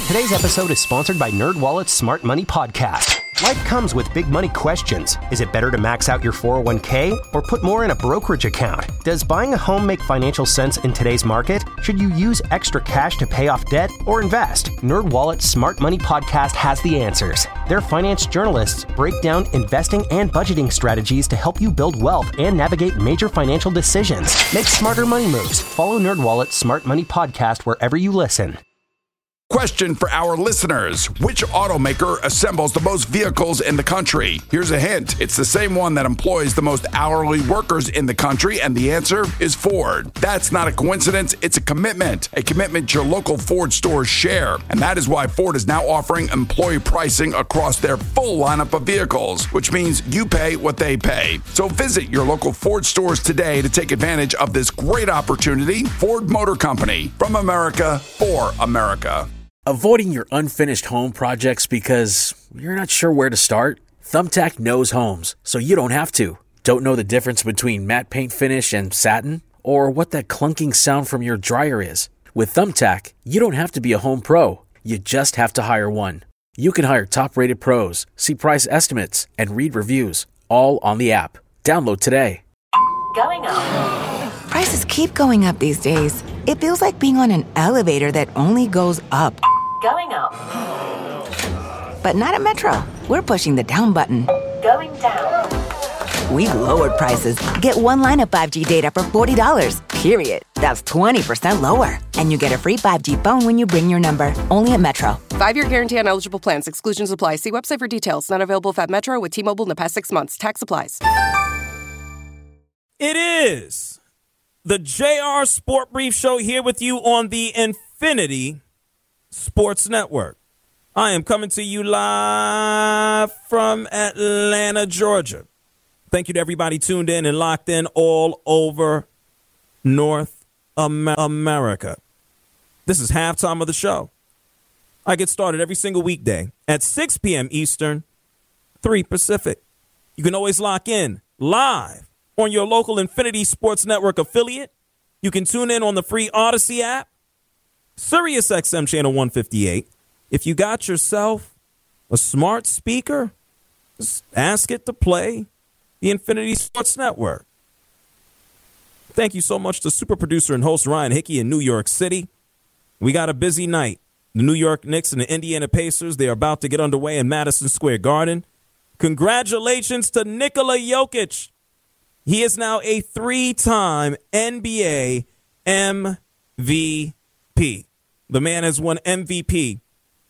Today's episode is sponsored by NerdWallet's Smart Money Podcast. Life comes with big money questions. Is it better to max out your 401k or put more in a brokerage account? Does buying a home make financial sense in today's market? Should you use extra cash to pay off debt or invest? NerdWallet's Smart Money Podcast has the answers. Their finance journalists break down investing and budgeting strategies to help you build wealth and navigate major financial decisions. Make smarter money moves. Follow NerdWallet's Smart Money Podcast wherever you listen. Question for our listeners. Which automaker assembles the most vehicles in the country? Here's a hint. It's the same one that employs the most hourly workers in the country, and the answer is Ford. That's not a coincidence. It's a commitment your local Ford stores share. And that is why Ford is now offering employee pricing across their full lineup of vehicles, which means you pay what they pay. So visit your local Ford stores today to take advantage of this great opportunity. Ford Motor Company, from America for America. Avoiding your unfinished home projects because you're not sure where to start? Thumbtack knows homes, so you don't have to. Don't know the difference between matte paint finish and satin? Or what that clunking sound from your dryer is? With Thumbtack, you don't have to be a home pro. You just have to hire one. You can hire top-rated pros, see price estimates, and read reviews, all on the app. Download today. Going up. Prices keep going up these days. It feels like being on an elevator that only goes up. Going up. But not at Metro. We're pushing the down button. Going down. We've lowered prices. Get one line of 5G data for $40, period. That's 20% lower. And you get a free 5G phone when you bring your number. Only at Metro. 5-year guarantee on eligible plans. Exclusions apply. See website for details. Not available at Metro with T-Mobile in the past 6 months. Tax applies. It is the JR Sport Brief Show here with you on the Infinity Sports Network. I am coming to you live from Atlanta, Georgia. Thank you to everybody tuned in and locked in all over North America. This is halftime of the show. I get started every single weekday at 6 p.m. Eastern, 3 Pacific. You can always lock in live on your local Infinity Sports Network affiliate. You can tune in on the free Odyssey app, Sirius XM channel 158. If you got yourself a smart speaker, just ask it to play the Infinity Sports Network. Thank you so much to super producer and host Ryan Hickey in New York City. We got a busy night. The New York Knicks and the Indiana Pacers, they are about to get underway in Madison Square Garden. Congratulations to Nikola Jokic. He is now a 3-time NBA MVP. The man has won MVP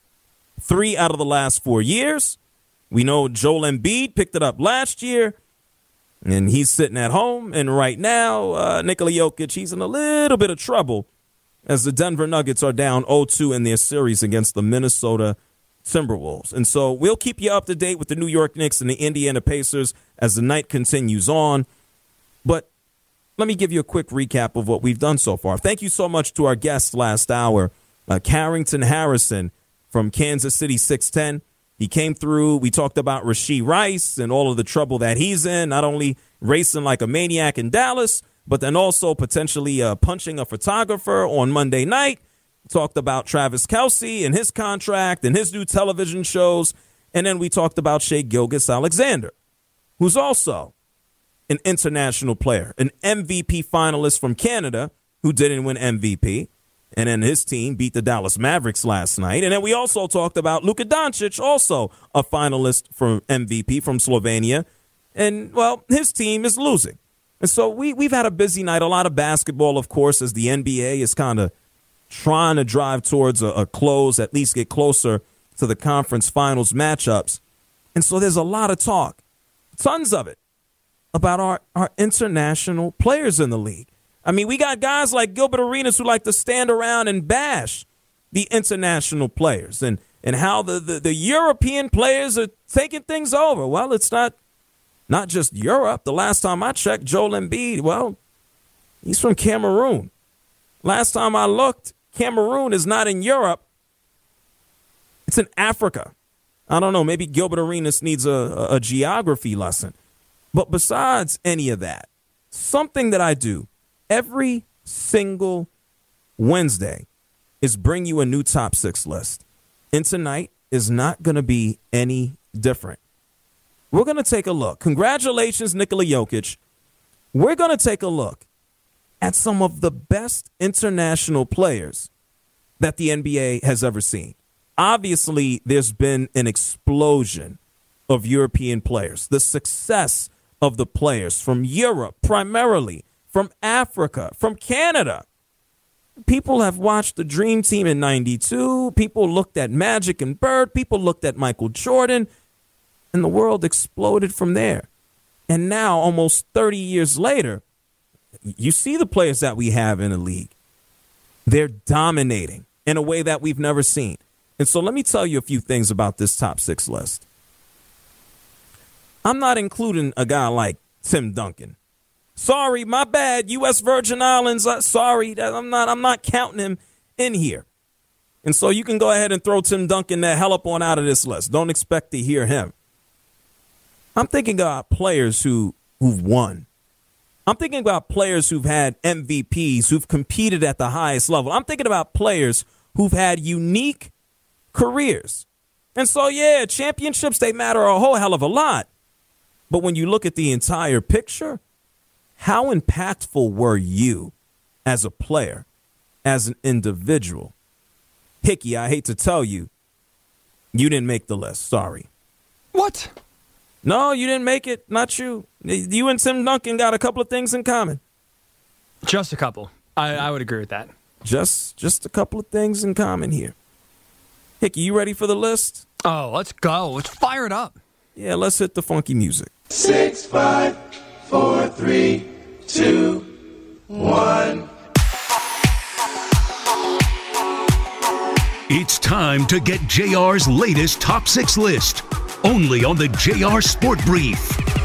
3 out of the last 4 years. We know Joel Embiid picked it up last year, and he's sitting at home. And right now, Nikola Jokic, he's in a little bit of trouble as the Denver Nuggets are down 0-2 in their series against the Minnesota Timberwolves. And so we'll keep you up to date with the New York Knicks and the Indiana Pacers as the night continues on. But let me give you a quick recap of what we've done so far. Thank you so much to our guest last hour, Carrington Harrison from Kansas City 610. He came through. We talked about Rashee Rice and all of the trouble that he's in, not only racing like a maniac in Dallas, but then also potentially punching a photographer on Monday night. Talked about Travis Kelce and his contract and his new television shows. And then we talked about Shai Gilgeous-Alexander, who's also an international player, an MVP finalist from Canada who didn't win MVP. And then his team beat the Dallas Mavericks last night. And then we also talked about Luka Doncic, also a finalist for MVP from Slovenia. And, well, his team is losing. And so we've had a busy night, a lot of basketball, of course, as the NBA is kind of trying to drive towards a close, at least get closer to the conference finals matchups. And so there's a lot of talk, tons of it, about our international players in the league. I mean, we got guys like Gilbert Arenas who like to stand around and bash the international players and how the European players are taking things over. Well, it's not just Europe. The last time I checked, Joel Embiid, well, he's from Cameroon. Last time I looked, Cameroon is not in Europe. It's in Africa. I don't know. Maybe Gilbert Arenas needs a geography lesson. But besides any of that, something that I do every single Wednesday is bring you a new top 6 list. And tonight is not going to be any different. We're going to take a look. Congratulations, Nikola Jokic. We're going to take a look at some of the best international players that the NBA has ever seen. Obviously, there's been an explosion of European players. The success of the players from Europe, primarily from Africa, from Canada. People have watched the Dream Team in '92. People looked at Magic and Bird. People looked at Michael Jordan. And the world exploded from there. And now, almost 30 years later, you see the players that we have in the league. They're dominating in a way that we've never seen. And so let me tell you a few things about this top 6 list. I'm not including a guy like Tim Duncan. Sorry, my bad, U.S. Virgin Islands. Sorry, I'm not counting him in here. And so you can go ahead and throw Tim Duncan the hell up on out of this list. Don't expect to hear him. I'm thinking about players who've won. I'm thinking about players who've had MVPs, who've competed at the highest level. I'm thinking about players who've had unique careers. And so, yeah, championships, they matter a whole hell of a lot. But when you look at the entire picture, how impactful were you as a player, as an individual? Hickey, I hate to tell you, you didn't make the list. Sorry. What? No, you didn't make it. Not you. You and Tim Duncan got a couple of things in common. Just a couple. I would agree with that. Just a couple of things in common here. Hickey, you ready for the list? Oh, let's go. Let's fire it up. Yeah, let's hit the funky music. 6, 5, 4, 3, 2, 1. It's time to get JR's latest top 6 list. Only on the JR Sport Brief.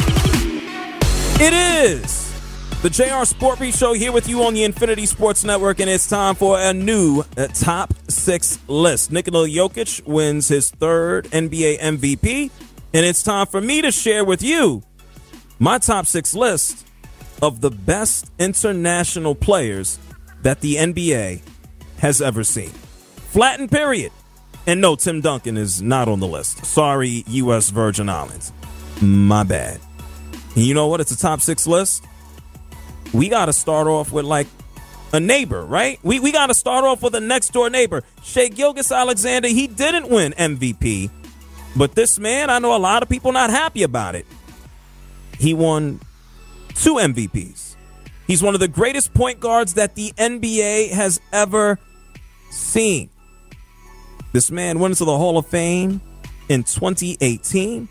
It is the JR Sport Brief Show here with you on the Infinity Sports Network, and it's time for a new top 6 list. Nikola Jokic wins his 3rd NBA MVP, and it's time for me to share with you my top 6 list of the best international players that the NBA has ever seen. Flattened period. And no, Tim Duncan is not on the list. Sorry, U.S. Virgin Islands. My bad. And you know what? It's a top 6 list. We got to start off with like a neighbor, right? We got to start off with a next door neighbor. Shai Gilgeous-Alexander, he didn't win MVP. But this man, I know a lot of people not happy about it. He won 2 MVPs. He's one of the greatest point guards that the NBA has ever seen. This man went into the Hall of Fame in 2018.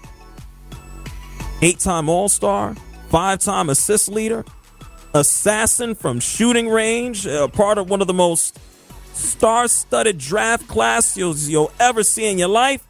8-time All-Star, 5-time assist leader, assassin from shooting range, part of one of the most star-studded draft class you'll ever see in your life.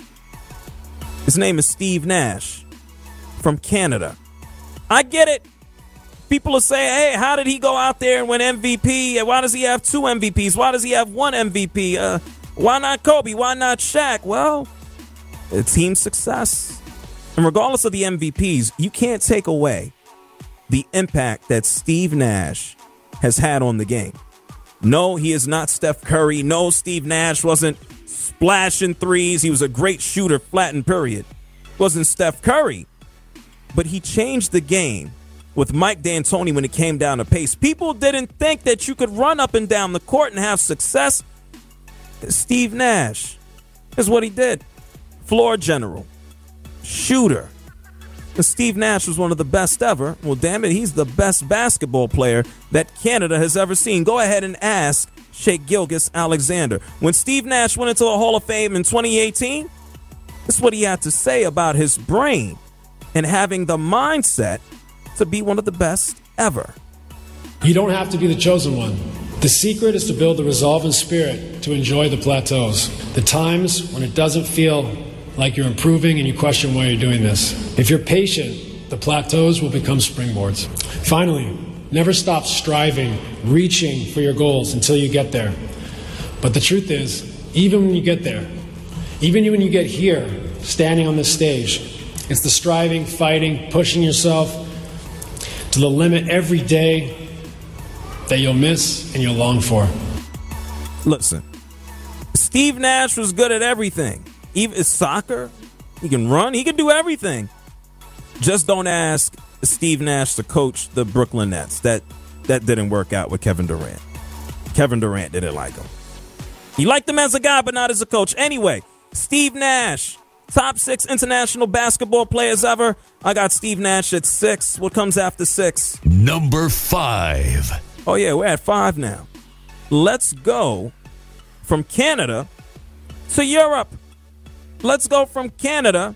His name is Steve Nash from Canada. I get it. People are saying, hey, how did he go out there and win MVP? Why does he have 2 MVPs? Why does he have 1 MVP? Why not Kobe? Why not Shaq? Well, it's team success. And regardless of the MVPs, you can't take away the impact that Steve Nash has had on the game. No, he is not Steph Curry. No, Steve Nash wasn't splashing threes. He was a great shooter, flattened period. Wasn't Steph Curry. But he changed the game with Mike D'Antoni when it came down to pace. People didn't think that you could run up and down the court and have success. Steve Nash is what he did. Floor general, shooter. And Steve Nash was one of the best ever. Well, damn it, he's the best basketball player that Canada has ever seen. Go ahead and ask Shai Gilgeous-Alexander. When Steve Nash went into the Hall of Fame in 2018, this is what he had to say about his brain and having the mindset to be one of the best ever. You don't have to be the chosen one. The secret is to build the resolve and spirit to enjoy the plateaus, the times when it doesn't feel like you're improving and you question why you're doing this. If you're patient, the plateaus will become springboards. Finally, never stop striving, reaching for your goals until you get there. But the truth is, even when you get there, even when you get here, standing on this stage, it's the striving, fighting, pushing yourself to the limit every day that you'll miss and you'll long for. Listen, Steve Nash was good at everything. Even soccer, he can run, he can do everything. Just don't ask Steve Nash to coach the Brooklyn Nets. That didn't work out with Kevin Durant. Kevin Durant didn't like him. He liked him as a guy, but not as a coach. Anyway, Steve Nash, top 6 international basketball players ever. I got Steve Nash at 6. What comes after 6? Number 5. Oh, yeah, we're at 5 now. Let's go from Canada to Europe. Let's go from Canada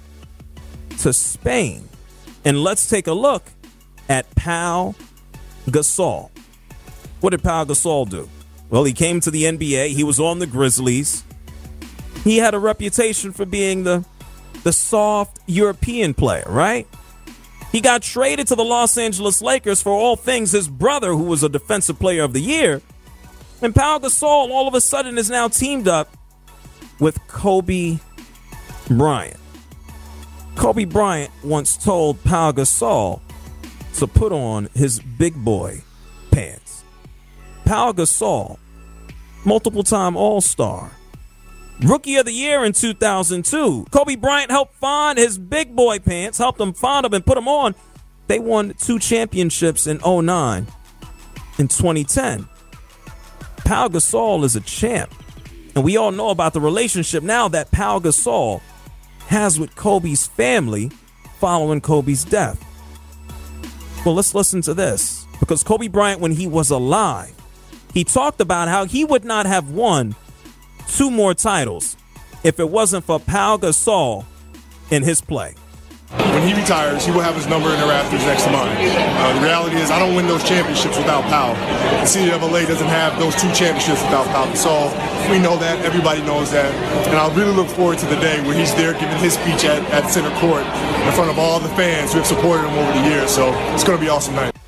to Spain. And let's take a look at Pau Gasol. What did Pau Gasol do? Well, he came to the NBA. He was on the Grizzlies. He had a reputation for being the soft European player, right? He got traded to the Los Angeles Lakers for all things his brother, who was a defensive player of the year. And Pau Gasol all of a sudden is now teamed up with Kobe Bryant. Kobe Bryant once told Pau Gasol to put on his big boy pants. Pau Gasol, multiple-time All-Star, Rookie of the Year in 2002. Kobe Bryant helped find his big boy pants, helped him find them and put them on. They won 2 championships in 2009 and 2010. Pau Gasol is a champ, and we all know about the relationship now that Pau Gasol has with Kobe's family following Kobe's death. Well, let's listen to this, because Kobe Bryant, when he was alive, he talked about how he would not have won 2 more titles if it wasn't for Pau Gasol in his play. When he retires, he will have his number in the rafters next to mine. The reality is I don't win those championships without Pau. The city of LA doesn't have those 2 championships without Pau Gasol. We know that. Everybody knows that. And I really look forward to the day where he's there giving his speech at center court in front of all the fans who have supported him over the years. So it's going to be an awesome night.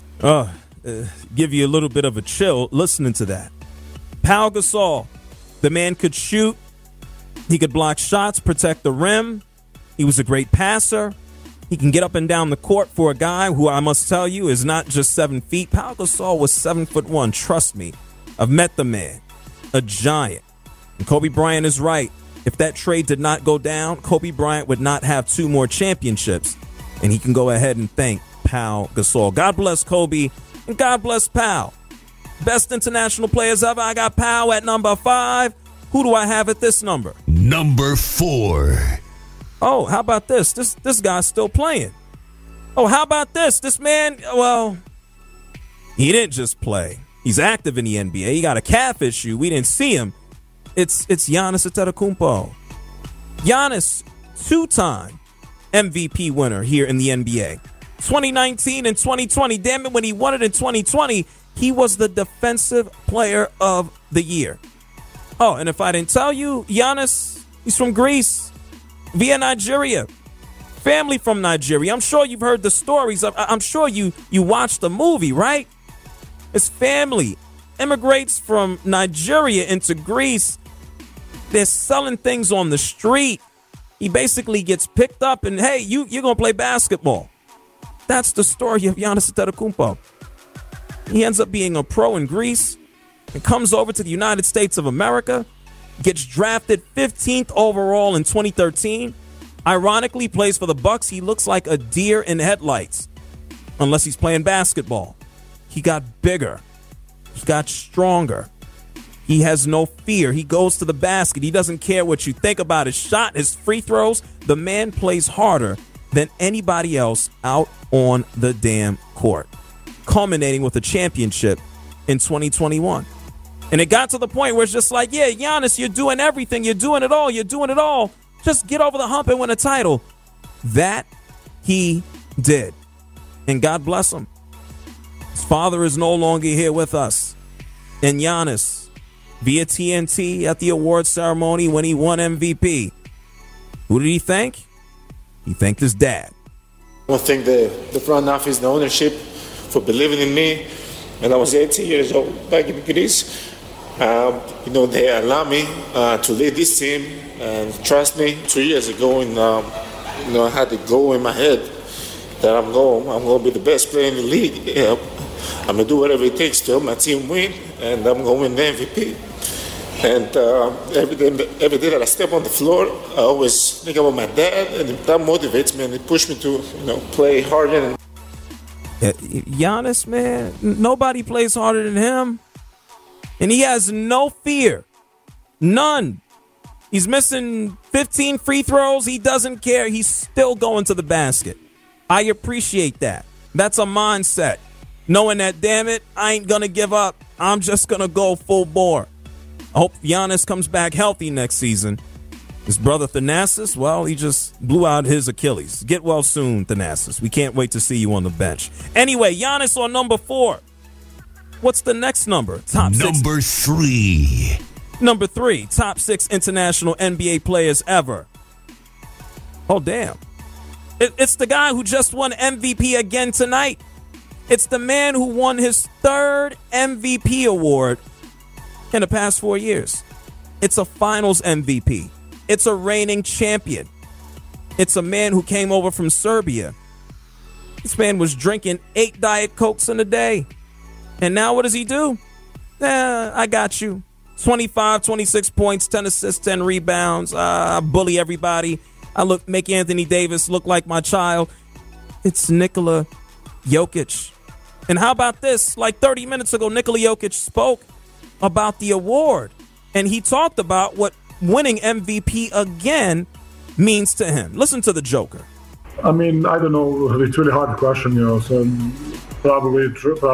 Give you a little bit of a chill listening to that. Pau Gasol, the man could shoot. He could block shots, protect the rim. He was a great passer. He can get up and down the court for a guy who I must tell you is not just 7 feet. Pau Gasol was 7'1". Trust me. I've met the man. A giant. And Kobe Bryant is right. If that trade did not go down, Kobe Bryant would not have 2 more championships. And he can go ahead and thank Pau Gasol. God bless Kobe and God bless Pau. Best international players ever. I got Pau at number 5. Who do I have at this number? Number 4. Oh, how about this? This guy's still playing. Oh, how about this? This man, well, he didn't just play. He's active in the NBA. He got a calf issue. We didn't see him. It's Giannis Antetokounmpo. Giannis, 2-time MVP winner here in the NBA. 2019 and 2020. Damn it, when he won it in 2020, he was the Defensive Player of the Year. Oh, and if I didn't tell you, Giannis, he's from Greece, via Nigeria. Family from Nigeria. I'm sure you've heard the stories. I'm sure you watched the movie, right? His family immigrates from Nigeria into Greece. They're selling things on the street. He basically gets picked up and, hey, you're going to play basketball. That's the story of Giannis Antetokounmpo. He ends up being a pro in Greece and comes over to the United States of America, gets drafted 15th overall in 2013. Ironically, plays for the Bucks. He looks like a deer in headlights, unless he's playing basketball. He got bigger. He got stronger. He has no fear. He goes to the basket. He doesn't care what you think about his shot, his free throws. The man plays harder than anybody else out on the damn court, culminating with a championship in 2021. And it got to the point where it's just like, yeah, Giannis, you're doing everything. You're doing it all. You're doing it all. Just get over the hump and win a title. That he did. And God bless him. His father is no longer here with us. And Giannis, via TNT at the award ceremony when he won MVP, who did he thank? He thanked his dad. I want to thank the front office, the ownership, for believing in me. And I was 18 years old back in Greece. They allowed me to lead this team and trust me. 2 years ago, I had the goal in my head that I'm going to be the best player in the league. Yeah, I'm going to do whatever it takes to help my team win, and I'm going to win the MVP. And every day that I step on the floor, I always think about my dad, and that motivates me and it pushes me to, play harder. Giannis, man, nobody plays harder than him. And he has no fear. None. He's missing 15 free throws. He doesn't care. He's still going to the basket. I appreciate that. That's a mindset. Knowing that, damn it, I ain't going to give up. I'm just going to go full bore. I hope Giannis comes back healthy next season. His brother Thanasis, well, he just blew out his Achilles. Get well soon, Thanasis. We can't wait to see you on the bench. Anyway, Giannis on number 4. What's the next number? Top 6. Number 3. Number 3, top 6 international NBA players ever. Oh, damn. It's the guy who just won MVP again tonight. It's the man who won his 3rd MVP award in the past 4 years. It's a finals MVP. It's a reigning champion. It's a man who came over from Serbia. This man was drinking 8 Diet Cokes in a day. And now what does he do? I got you. 25, 26 points, 10 assists, 10 rebounds. I bully everybody. I make Anthony Davis look like my child. It's Nikola Jokic. And how about this? Like 30 minutes ago, Nikola Jokic spoke about the award. And he talked about what winning MVP again means to him. Listen to the Joker. I mean, I don't know. It's really hard question, So probably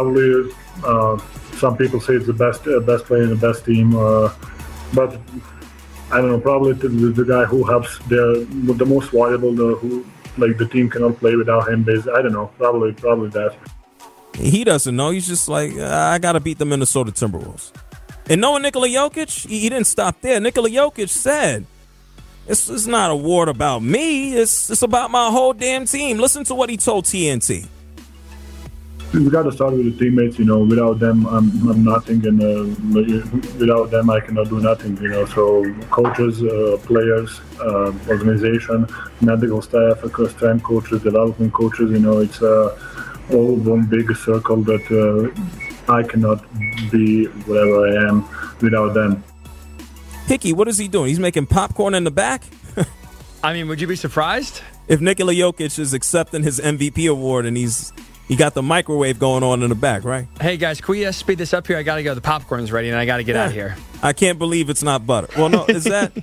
some people say it's the best player in the best team. But I don't know. Probably the guy who helps the most valuable, who the team cannot play without him. I don't know. Probably that. He doesn't know. He's just like, I got to beat the Minnesota Timberwolves. And knowing Nikola Jokic, he didn't stop there. Nikola Jokic said, it's not a award about me. It's about my whole damn team. Listen to what he told TNT. We got to start with the teammates, Without them, I'm nothing, and without them, I cannot do nothing, So coaches, players, organization, medical staff, strength coaches, development coaches, it's all one big circle that I cannot be whatever I am without them. Hickey, what is he doing? He's making popcorn in the back? I mean, would you be surprised? If Nikola Jokic is accepting his MVP award and he got the microwave going on in the back, right? Hey, guys, can we speed this up here? I got to go. The popcorn's ready, and I got to get out of here. I can't believe it's not butter. Well, no,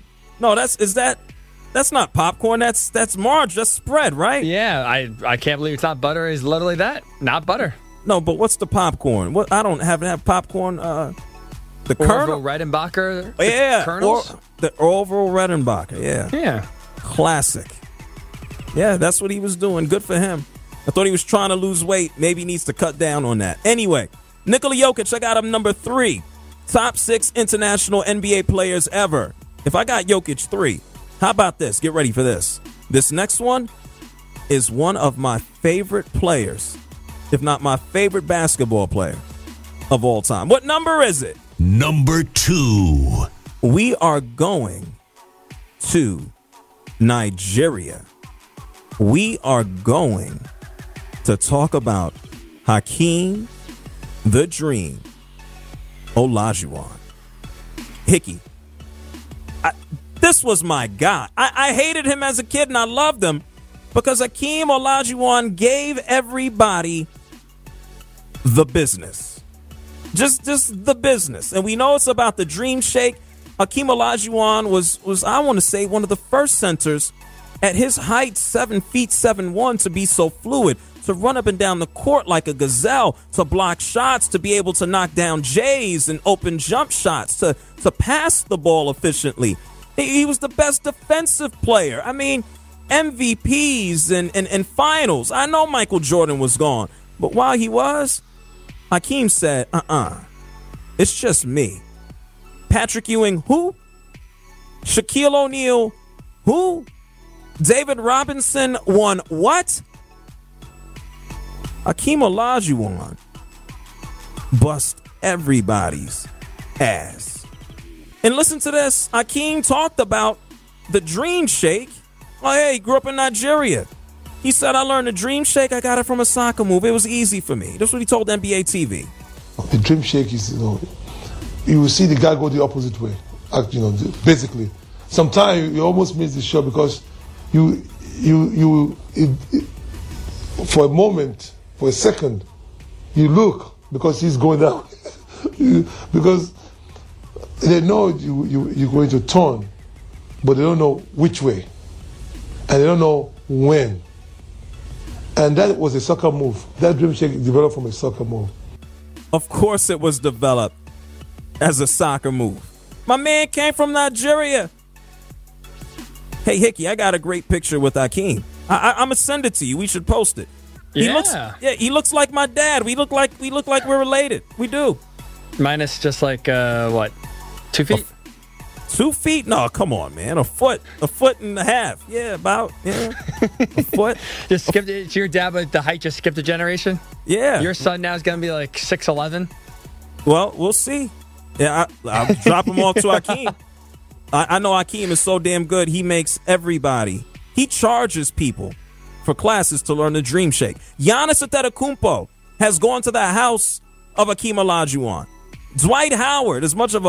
that's not popcorn. That's margarine. That's spread, right? Yeah, I can't believe it's not butter. It's literally that, not butter. No, but what's the popcorn? What I don't have popcorn. The Colonel Redenbacher. Yeah, Colonels? The Orville Redenbacher. Yeah, yeah, classic. Yeah, that's what he was doing. Good for him. I thought he was trying to lose weight. Maybe he needs to cut down on that. Anyway, Nikola Jokic, I got him number 3. Top 6 international NBA players ever. If I got Jokic 3, how about this? Get ready for this. This next one is one of my favorite players, if not my favorite basketball player of all time. What number is it? Number 2. We are going to Nigeria. We are going to talk about Hakeem the Dream Olajuwon. Hickey, this was my guy. I hated him as a kid and I loved him because Hakeem Olajuwon gave everybody the business. Just the business. And we know it's about the Dream Shake. Hakeem Olajuwon was I want to say, one of the first centers at his height, 7 feet 7'1", to be so fluid, to run up and down the court like a gazelle, to block shots, to be able to knock down Jays and open jump shots, to pass the ball efficiently. He was the best defensive player. I mean, MVPs and finals. I know Michael Jordan was gone, but while he was, Hakeem said, it's just me. Patrick Ewing, who? Shaquille O'Neal, who? David Robinson won what? Hakeem Olajuwon bust everybody's ass. And listen to this. Hakeem talked about the Dream Shake. Oh, yeah, he grew up in Nigeria. He said, I learned the Dream Shake. I got it from a soccer move. It was easy for me. That's what he told NBA TV. The Dream Shake is, you will see the guy go the opposite way. basically. Sometimes you almost miss the shot because you for a moment, for a second, you look because he's going down. Because they know you're going to turn, but they don't know which way. And they don't know when. And that was a soccer move. That dream shake developed from a soccer move. Of course it was developed as a soccer move. My man came from Nigeria. Hey, Hickey, I got a great picture with Akeem. I'm going to send it to you. We should post it. He looks like my dad. We look like we're related. We do. Minus just like, 2 feet? 2 feet? No, come on, man. A foot and a half. Yeah, about, a foot. Just skip it. So your dad, with the height, just skipped a generation? Yeah. Your son now is going to be like 6'11"? Well, we'll see. Yeah, I'll drop him off to Akeem. I know Akeem is so damn good, he makes everybody. He charges people for classes to learn the Dream Shake. Giannis Antetokounmpo has gone to the house of Akeem Olajuwon. Dwight Howard has gone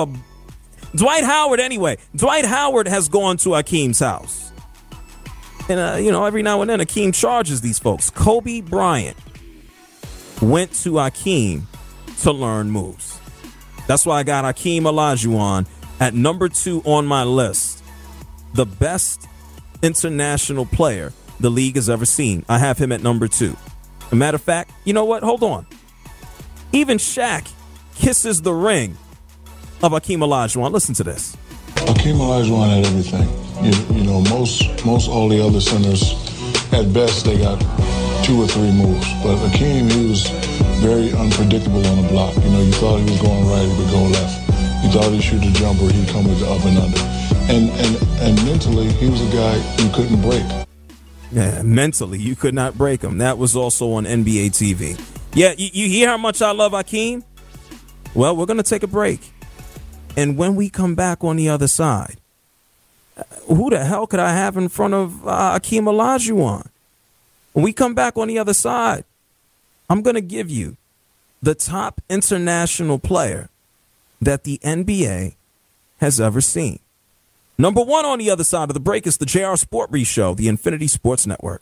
to Akeem's house. And, every now and then Akeem charges these folks. Kobe Bryant went to Akeem to learn moves. That's why I got Akeem Olajuwon at number 2 on my list. The best international player the league has ever seen. I have him at number 2. As a matter of fact, you know what? Hold on. Even Shaq kisses the ring of Akeem Olajuwon. Listen to this. Akeem Olajuwon had everything. Most all the other centers, at best, they got 2 or 3 moves. But Akeem, he was very unpredictable on the block. You thought he was going right, he would go left. You thought he'd shoot a jumper, he'd come with the up and under. And mentally, he was a guy you couldn't break. Yeah, mentally, you could not break him. That was also on NBA TV. Yeah, you hear how much I love Akeem? Well, we're going to take a break. And when we come back on the other side, who the hell could I have in front of Akeem Olajuwon? When we come back on the other side, I'm going to give you the top international player that the NBA has ever seen. Number 1 on the other side of the break is the JR Sport Brief Show, the Infinity Sports Network.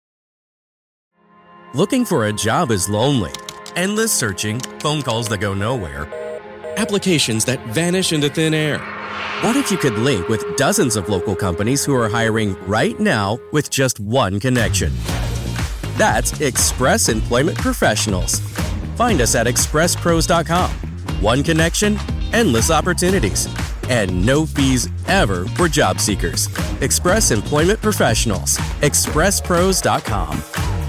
Looking for a job is lonely. Endless searching, phone calls that go nowhere, applications that vanish into thin air. What if you could link with dozens of local companies who are hiring right now with just one connection? That's Express Employment Professionals. Find us at expresspros.com. One connection, endless opportunities, and no fees ever for job seekers. Express Employment Professionals. expresspros.com.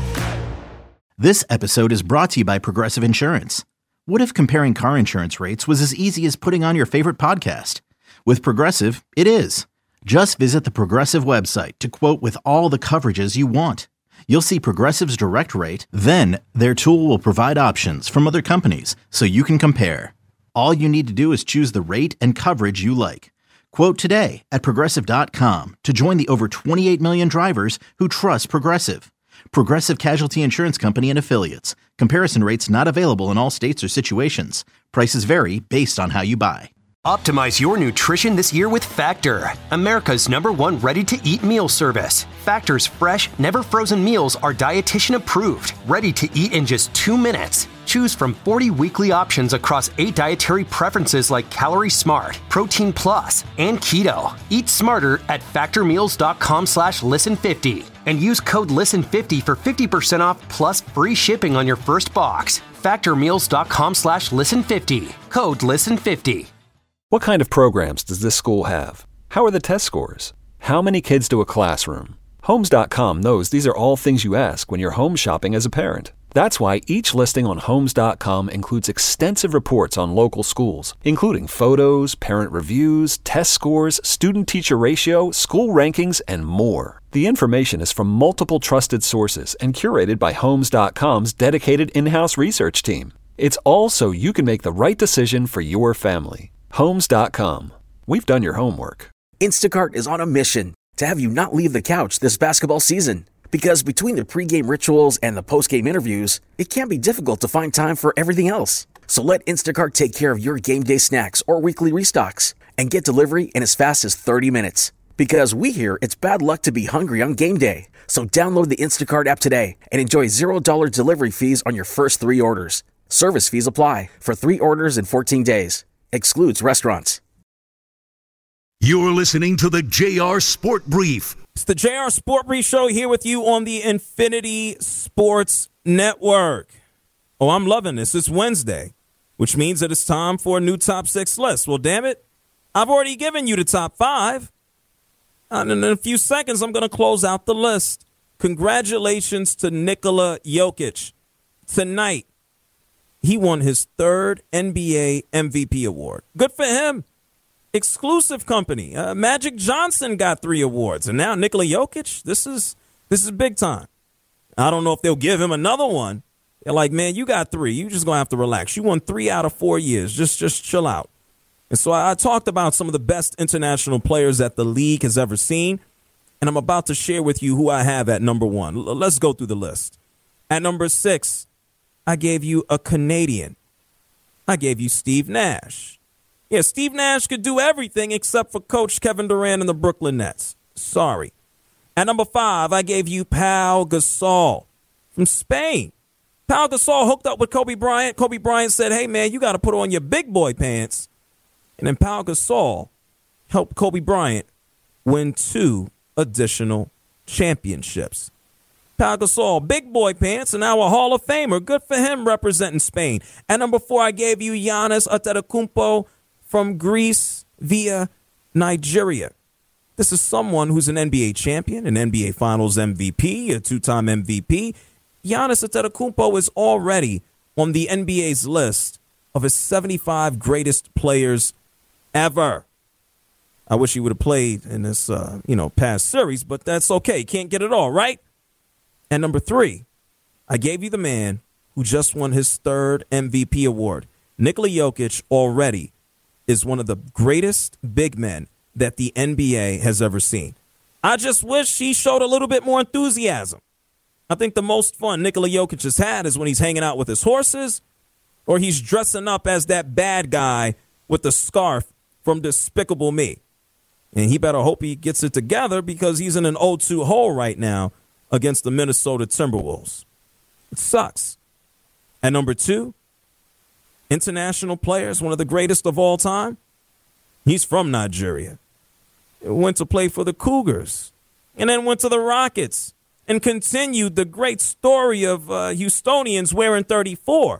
This episode is brought to you by Progressive Insurance. What if comparing car insurance rates was as easy as putting on your favorite podcast? With Progressive, it is. Just visit the Progressive website to quote with all the coverages you want. You'll see Progressive's direct rate, then their tool will provide options from other companies so you can compare. All you need to do is choose the rate and coverage you like. Quote today at Progressive.com to join the over 28 million drivers who trust Progressive. Progressive Casualty Insurance Company and Affiliates. Comparison rates not available in all states or situations. Prices vary based on how you buy. Optimize your nutrition this year with Factor, America's #1 ready-to-eat meal service. Factor's fresh, never-frozen meals are dietitian approved, ready to eat in just 2 minutes. Choose from 40 weekly options across 8 dietary preferences like Calorie Smart, Protein Plus, and Keto. Eat smarter at factormeals.com/listen50 and use code LISTEN50 for 50% off plus free shipping on your first box. Factormeals.com/listen50. Code LISTEN50. What kind of programs does this school have? How are the test scores? How many kids to a classroom? Homes.com knows these are all things you ask when you're home shopping as a parent. That's why each listing on Homes.com includes extensive reports on local schools, including photos, parent reviews, test scores, student-teacher ratio, school rankings, and more. The information is from multiple trusted sources and curated by Homes.com's dedicated in-house research team. It's all so you can make the right decision for your family. Homes.com. We've done your homework. Instacart is on a mission to have you not leave the couch this basketball season. Because between the pregame rituals and the postgame interviews, it can be difficult to find time for everything else. So let Instacart take care of your game day snacks or weekly restocks. and get delivery in as fast as 30 minutes. Because we hear it's bad luck to be hungry on game day. So download the Instacart app today and enjoy $0 delivery fees on your first 3 orders. Service fees apply for 3 orders in 14 days. Excludes restaurants. You're listening to the JR Sport Brief. It's the JR Sport Brief Show here with you on the Infinity Sports Network. Oh, I'm loving this. It's Wednesday, which means that it's time for a new top 6 list. Well, damn it, I've already given you the top 5. And in a few seconds, I'm going to close out the list. Congratulations to Nikola Jokic. Tonight, he won his 3rd NBA MVP award. Good for him. Exclusive company. Magic Johnson got 3 awards. And now Nikola Jokic, this is big time. I don't know if they'll give him another one. They're like, man, you got 3. You just going to have to relax. You won 3 out of 4 years. Just chill out. And so I talked about some of the best international players that the league has ever seen. And I'm about to share with you who I have at number 1. Let's go through the list. At number 6, I gave you a Canadian. I gave you Steve Nash. Yeah, Steve Nash could do everything except for Coach Kevin Durant and the Brooklyn Nets. Sorry. At number 5, I gave you Pau Gasol from Spain. Pau Gasol hooked up with Kobe Bryant. Kobe Bryant said, hey, man, you got to put on your big boy pants. And then Pau Gasol helped Kobe Bryant win 2 additional championships. Pau Gasol, big boy pants, and now a Hall of Famer. Good for him representing Spain. At number 4, I gave you Giannis Antetokounmpo from Greece via Nigeria. This is someone who's an NBA champion, an NBA Finals MVP, a 2-time MVP. Giannis Antetokounmpo is already on the NBA's list of his 75 greatest players ever. I wish he would have played in this, past series, but that's okay. Can't get it all, right? And number 3, I gave you the man who just won his 3rd MVP award. Nikola Jokic already is one of the greatest big men that the NBA has ever seen. I just wish he showed a little bit more enthusiasm. I think the most fun Nikola Jokic has had is when he's hanging out with his horses or he's dressing up as that bad guy with the scarf from Despicable Me. And he better hope he gets it together because he's in an 0-2 hole right now against the Minnesota Timberwolves. It sucks. At number 2, international players, one of the greatest of all time. He's from Nigeria. Went to play for the Cougars and then went to the Rockets and continued the great story of Houstonians wearing 34.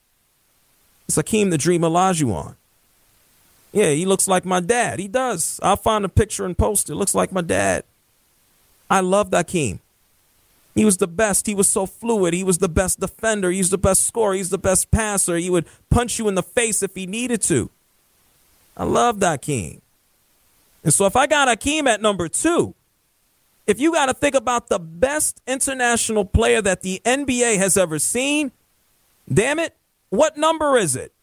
It's Hakeem the Dream Olajuwon. Yeah, he looks like my dad. He does. I'll find a picture and post it. Looks like my dad. I loved Hakeem. He was the best. He was so fluid. He was the best defender. He was the best scorer. He's the best passer. He would punch you in the face if he needed to. I loved Hakeem. And so if I got Hakeem at number 2, if you got to think about the best international player that the NBA has ever seen, damn it, what number is it?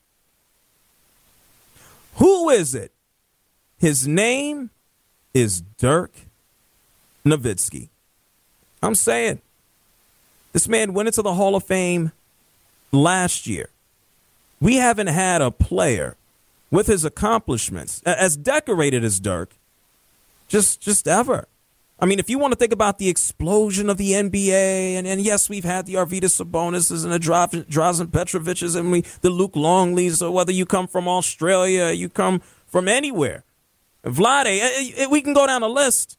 Who is it? His name is Dirk Nowitzki. I'm saying this man went into the Hall of Fame last year. We haven't had a player with his accomplishments as decorated as Dirk just ever. I mean, if you want to think about the explosion of the NBA, and yes, we've had the Arvydas Sabonis and the Drazen Petrovic's and the Luke Longleys, or whether you come from Australia, you come from anywhere. Vlade, we can go down a list.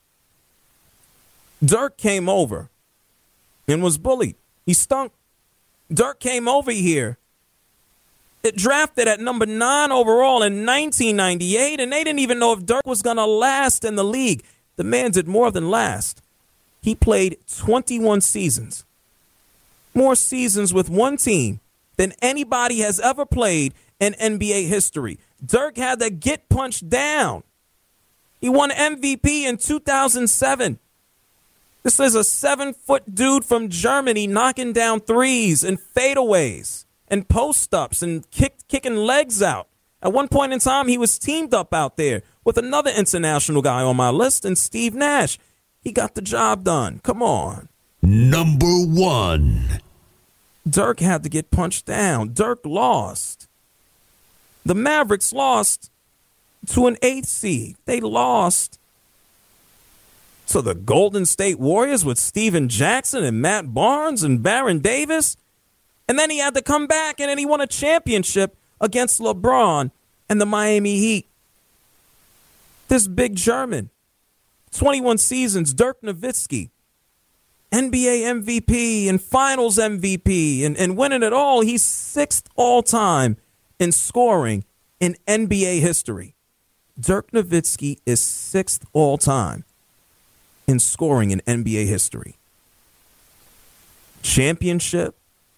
Dirk came over and was bullied. He stunk. Dirk came over here. It drafted at number 9 overall in 1998, and they didn't even know if Dirk was going to last in the league. The man did more than last. He played 21 seasons. More seasons with one team than anybody has ever played in NBA history. Dirk had to get punched down. He won MVP in 2007. This is a 7-foot dude from Germany knocking down threes and fadeaways and post-ups and kicking legs out. At one point in time, he was teamed up out there with another international guy on my list, and Steve Nash. He got the job done. Come on. Number 1. Dirk had to get punched down. Dirk lost. The Mavericks lost to an 8th seed. They lost to the Golden State Warriors with Steven Jackson and Matt Barnes and Baron Davis. And then he had to come back, and then he won a championship against LeBron and the Miami Heat. This big German, 21 seasons, Dirk Nowitzki, NBA MVP and Finals MVP and winning it all. He's 6th all-time in scoring in NBA history. Dirk Nowitzki is 6th all-time in scoring in NBA history. Championship,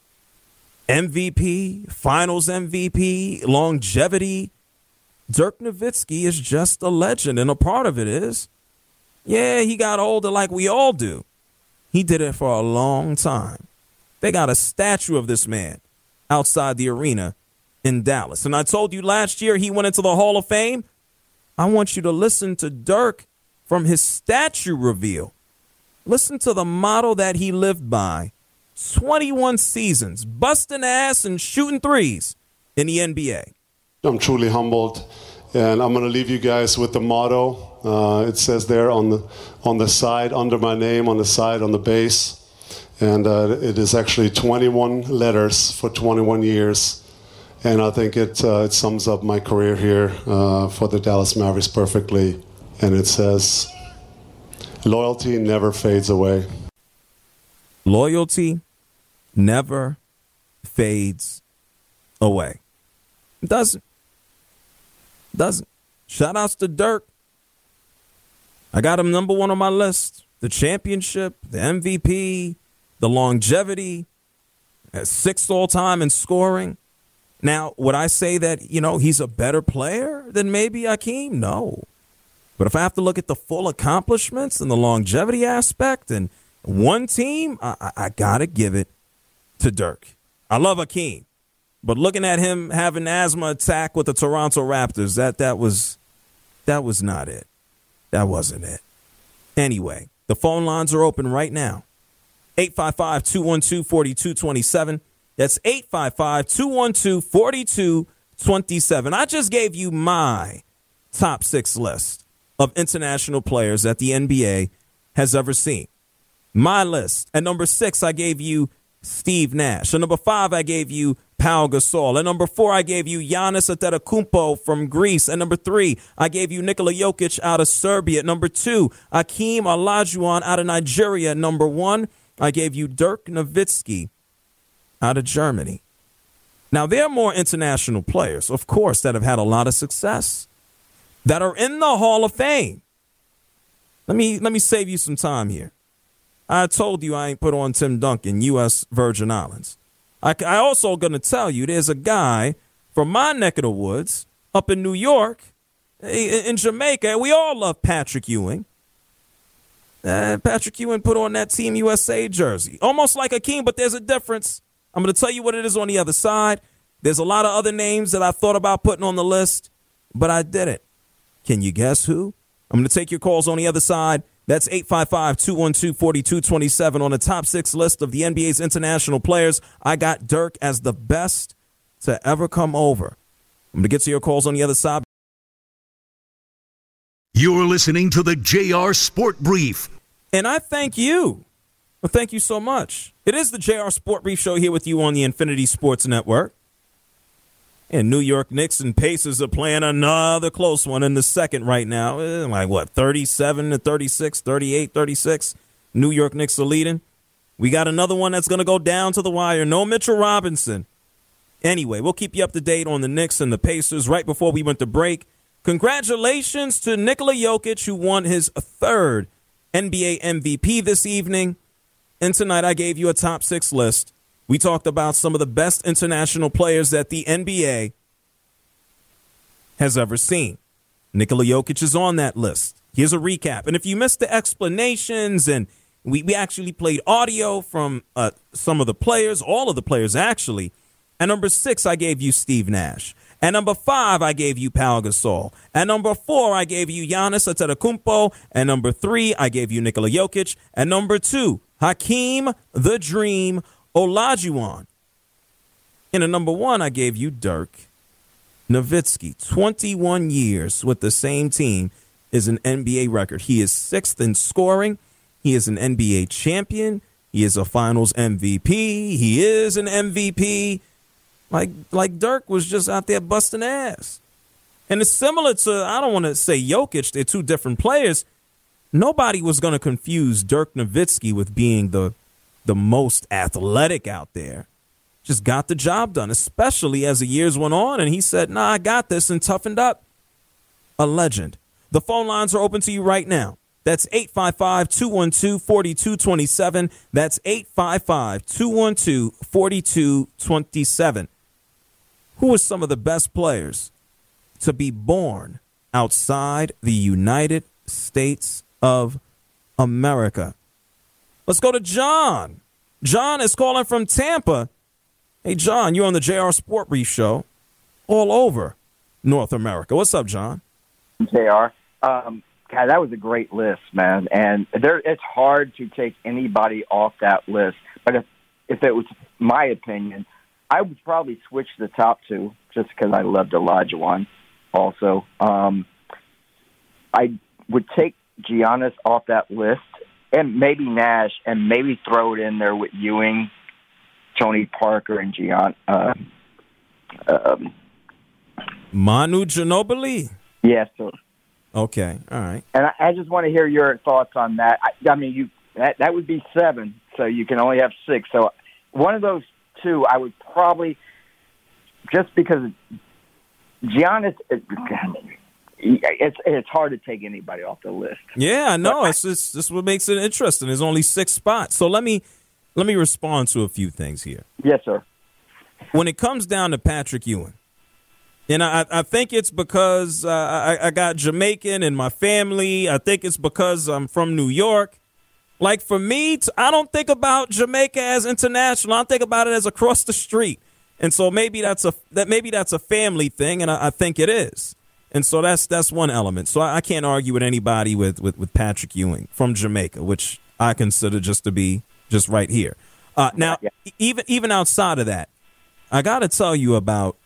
MVP, Finals MVP, longevity. Dirk Nowitzki is just a legend, and a part of it is, yeah, he got older like we all do. He did it for a long time. They got a statue of this man outside the arena in Dallas. And I told you last year he went into the Hall of Fame. I want you to listen to Dirk from his statue reveal. Listen to the motto that he lived by. 21 seasons, busting ass and shooting threes in the NBA. I'm truly humbled, and I'm going to leave you guys with the motto. It says there on the side, under my name, on the side, on the base. And it is actually 21 letters for 21 years. And I think it sums up my career here for the Dallas Mavericks perfectly. And it says, loyalty never fades away. Loyalty never fades away. It doesn't. Shout outs to Dirk. I got him number 1 on my list. The championship, the MVP, the longevity, 6th all time in scoring. Now, would I say that, he's a better player than maybe Hakeem? No. But if I have to look at the full accomplishments and the longevity aspect and one team, I got to give it to Dirk. I love Hakeem. But looking at him having asthma attack with the Toronto Raptors, that was not it. That wasn't it. Anyway, the phone lines are open right now. 855-212-4227. That's 855-212-4227. I just gave you my top 6 list of international players that the NBA has ever seen. My list. At number 6, I gave you Steve Nash. At number 5, I gave you Pau Gasol. At number 4, I gave you Giannis Antetokounmpo from Greece. At number 3, I gave you Nikola Jokic out of Serbia. At number 2, Hakeem Olajuwon out of Nigeria. At number 1, I gave you Dirk Nowitzki out of Germany. Now, there are more international players, of course, that have had a lot of success, that are in the Hall of Fame. Let me save you some time here. I told you I ain't put on Tim Duncan, U.S. Virgin Islands. I also going to tell you there's a guy from my neck of the woods up in New York, in Jamaica, and we all love Patrick Ewing. Patrick Ewing put on that Team USA jersey, almost like Hakeem, but there's a difference. I'm going to tell you what it is on the other side. There's a lot of other names that I thought about putting on the list, but I didn't. Can you guess who? I'm going to take your calls on the other side. That's 855-212-4227 on the top 6 list of the NBA's international players. I got Dirk as the best to ever come over. I'm going to get to your calls on the other side. You're listening to the JR Sport Brief. And I thank you. Well, thank you so much. It is the JR Sport Brief Show here with you on the Infinity Sports Network. And New York Knicks and Pacers are playing another close one in the second right now. Like, 37-36, 38-36. New York Knicks are leading. We got another one that's going to go down to the wire. No Mitchell Robinson. Anyway, we'll keep you up to date on the Knicks and the Pacers right before we went to break. Congratulations to Nikola Jokic, who won his 3rd NBA MVP this evening. And tonight I gave you a top 6 list. We talked about some of the best international players that the NBA has ever seen. Nikola Jokic is on that list. Here's a recap. And if you missed the explanations, and we actually played audio from some of the players, all of the players actually. At number 6, I gave you Steve Nash. At number 5, I gave you Pau Gasol. At number 4, I gave you Giannis Antetokounmpo. At number 3, I gave you Nikola Jokic. At number 2, Hakeem the Dream Olajuwon. And at number 1, I gave you Dirk Nowitzki, 21 years with the same team, is an NBA record. He is 6th in scoring. He is an NBA champion. He is a Finals MVP. He is an MVP. Like Dirk was just out there busting ass. And it's similar to, I don't want to say Jokic, they're two different players. Nobody was going to confuse Dirk Nowitzki with being the most athletic out there. Just got the job done, especially as the years went on. And he said, nah, I got this, and toughened up. A legend. The phone lines are open to you right now. That's 855-212-4227. That's 855-212-4227. Who are some of the best players to be born outside the United States of America? Let's go to John. John is calling from Tampa. Hey, John, you're on the JR Sport Brief Show all over North America. What's up, John? JR. God, that was a great list, man. And it's hard to take anybody off that list. But if it was my opinion, I would probably switch the top two just because I loved Olajuwon also. I would take Giannis off that list and maybe Nash and maybe throw it in there with Ewing, Tony Parker, and Manu Ginobili? Yes, sir. Okay, all right. And I just want to hear your thoughts on that. I mean, that would be 7, so you can only have 6. So one of those two, I would probably, just because Giannis, it's hard to take anybody off the list. Yeah, I know. This is what makes it interesting. There's only 6 spots. So let me respond to a few things here. Yes, sir. When it comes down to Patrick Ewing, and I think it's because I got Jamaican in my family. I think it's because I'm from New York. Like, for me, I don't think about Jamaica as international. I think about it as across the street. And so maybe that's a family thing, and I think it is. And so that's one element. So I can't argue with anybody with Patrick Ewing from Jamaica, which I consider just to be just right here. Now, even outside of that, I got to tell you about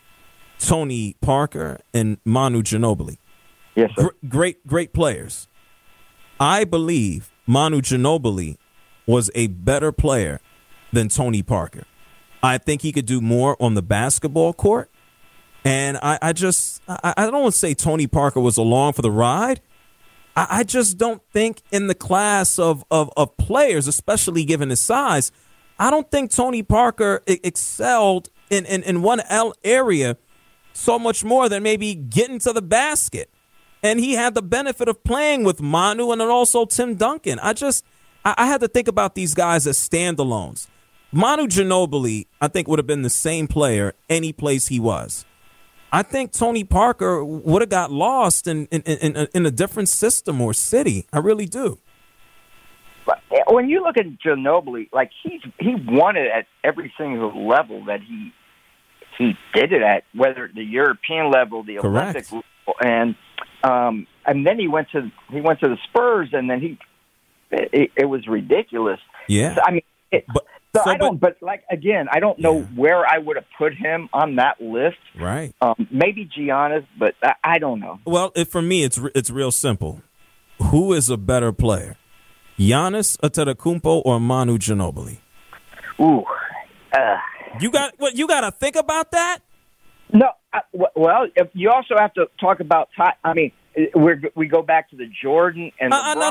Tony Parker and Manu Ginobili. Yes, sir. Great players. I believe Manu Ginobili was a better player than Tony Parker. I think he could do more on the basketball court. And I don't want to say Tony Parker was along for the ride. I just don't think in the class of players, especially given his size, I don't think Tony Parker excelled in one area so much more than maybe getting to the basket. And he had the benefit of playing with Manu and then also Tim Duncan. I had to think about these guys as standalones. Manu Ginobili, I think, would have been the same player any place he was. I think Tony Parker would have got lost in a different system or city. I really do. But when you look at Ginobili, like he won it at every single level that he did it at, whether the European level, the Olympic level, and then he went to the Spurs, and then it was ridiculous. Yeah, so, I mean, I don't know where I would have put him on that list. Right. Maybe Giannis, but I don't know. Well, for me, it's real simple. Who is a better player, Giannis Antetokounmpo or Manu Ginobili? Ooh. You got to think about that. No, well, if you also have to talk about. I mean, we go back to the Jordan and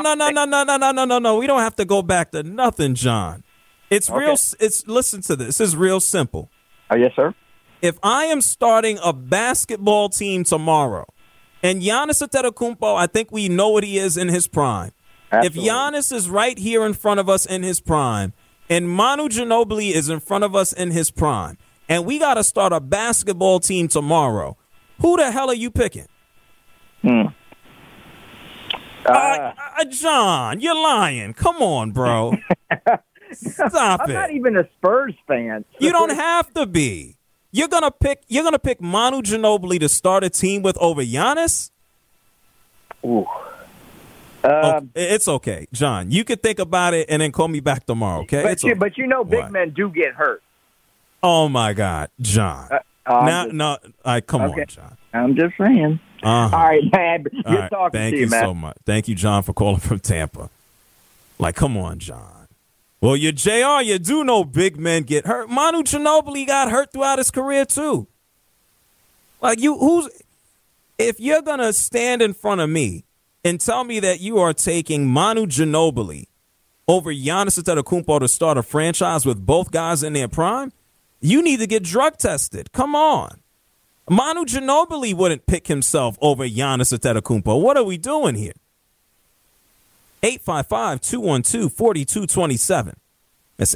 no. We don't have to go back to nothing, John. It's okay. Listen to this. This is real simple. Oh, yes, sir. If I am starting a basketball team tomorrow, and Giannis Antetokounmpo, I think we know what he is in his prime. Absolutely. If Giannis is right here in front of us in his prime, and Manu Ginobili is in front of us in his prime, and we got to start a basketball team tomorrow, who the hell are you picking? John, you're lying. Come on, bro. Stop it. I'm not even a Spurs fan. You don't have to be. You're gonna pick Manu Ginobili to start a team with over Giannis? Ooh. It's okay, John. You can think about it and then call me back tomorrow, okay? But big men do get hurt. Oh my God, John. All right, come on, John. I'm just saying. All right, man. Good talking Thank to you you, man. so much. Thank you, John, for calling from Tampa. Like, come on, John. Well, you're JR. You do know big men get hurt. Manu Ginobili got hurt throughout his career, too. Like, if you're going to stand in front of me and tell me that you are taking Manu Ginobili over Giannis Antetokounmpo to start a franchise with both guys in their prime, you need to get drug tested. Come on. Manu Ginobili wouldn't pick himself over Giannis Antetokounmpo. What are we doing here? 855-212-4227. That's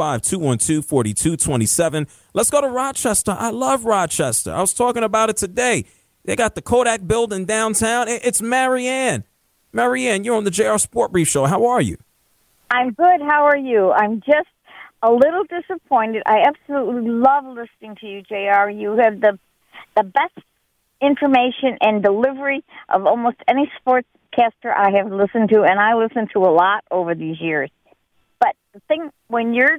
855-212-4227. Let's go to Rochester. I love Rochester. I was talking about it today. They got the Kodak building downtown. It's Marianne. Marianne, you're on the JR Sport Brief Show. How are you? I'm good. How are you? I'm just a little disappointed. I absolutely love listening to you, JR. You have the best information and delivery of almost any sportscaster I have listened to, and I listen to a lot over these years. But the thing when you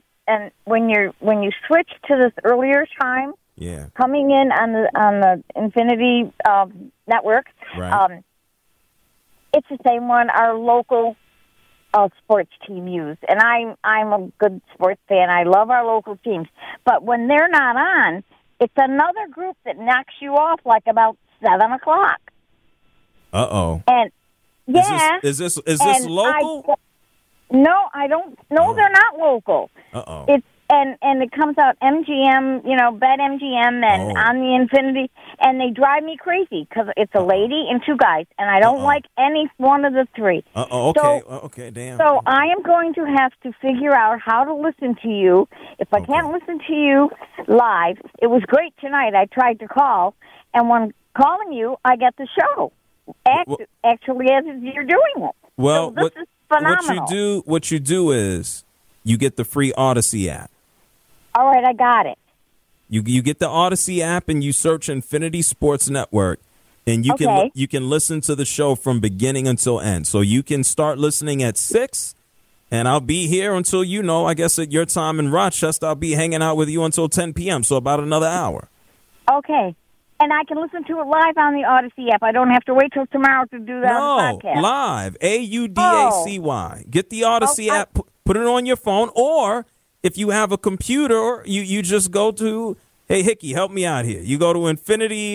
switch to this earlier time, coming in on the Infinity network, right. It's the same one our local sports team use, and I'm a good sports fan. I love our local teams, but when they're not on, it's another group that knocks you off like about 7 o'clock. Uh-oh. And yeah, is this and local? No, I don't. No, they're not local. Uh-oh. It's and it comes out MGM, Bet MGM, and on the Infinity, and they drive me crazy because it's a lady and two guys, and I don't like any one of the three. Okay. Okay, damn. So I am going to have to figure out how to listen to you. If I can't listen to you live, it was great tonight. I tried to call, and when calling you, I get the show. Actually, as you're doing it. Well, so this is phenomenal. What you do is you get the free Odyssey app. All right, I got it. You get the Odyssey app and you search Infinity Sports Network, and you can listen to the show from beginning until end. So you can start listening at 6, and I'll be here until I guess at your time in Rochester, I'll be hanging out with you until 10 p.m. So about another hour. Okay. And I can listen to it live on the Odyssey app. I don't have to wait till tomorrow to do that on the podcast. Live. AUDACY. Get the Odyssey app, put it on your phone, or if you have a computer, you just go to, hey, Hickey, help me out here. You go to Infinity.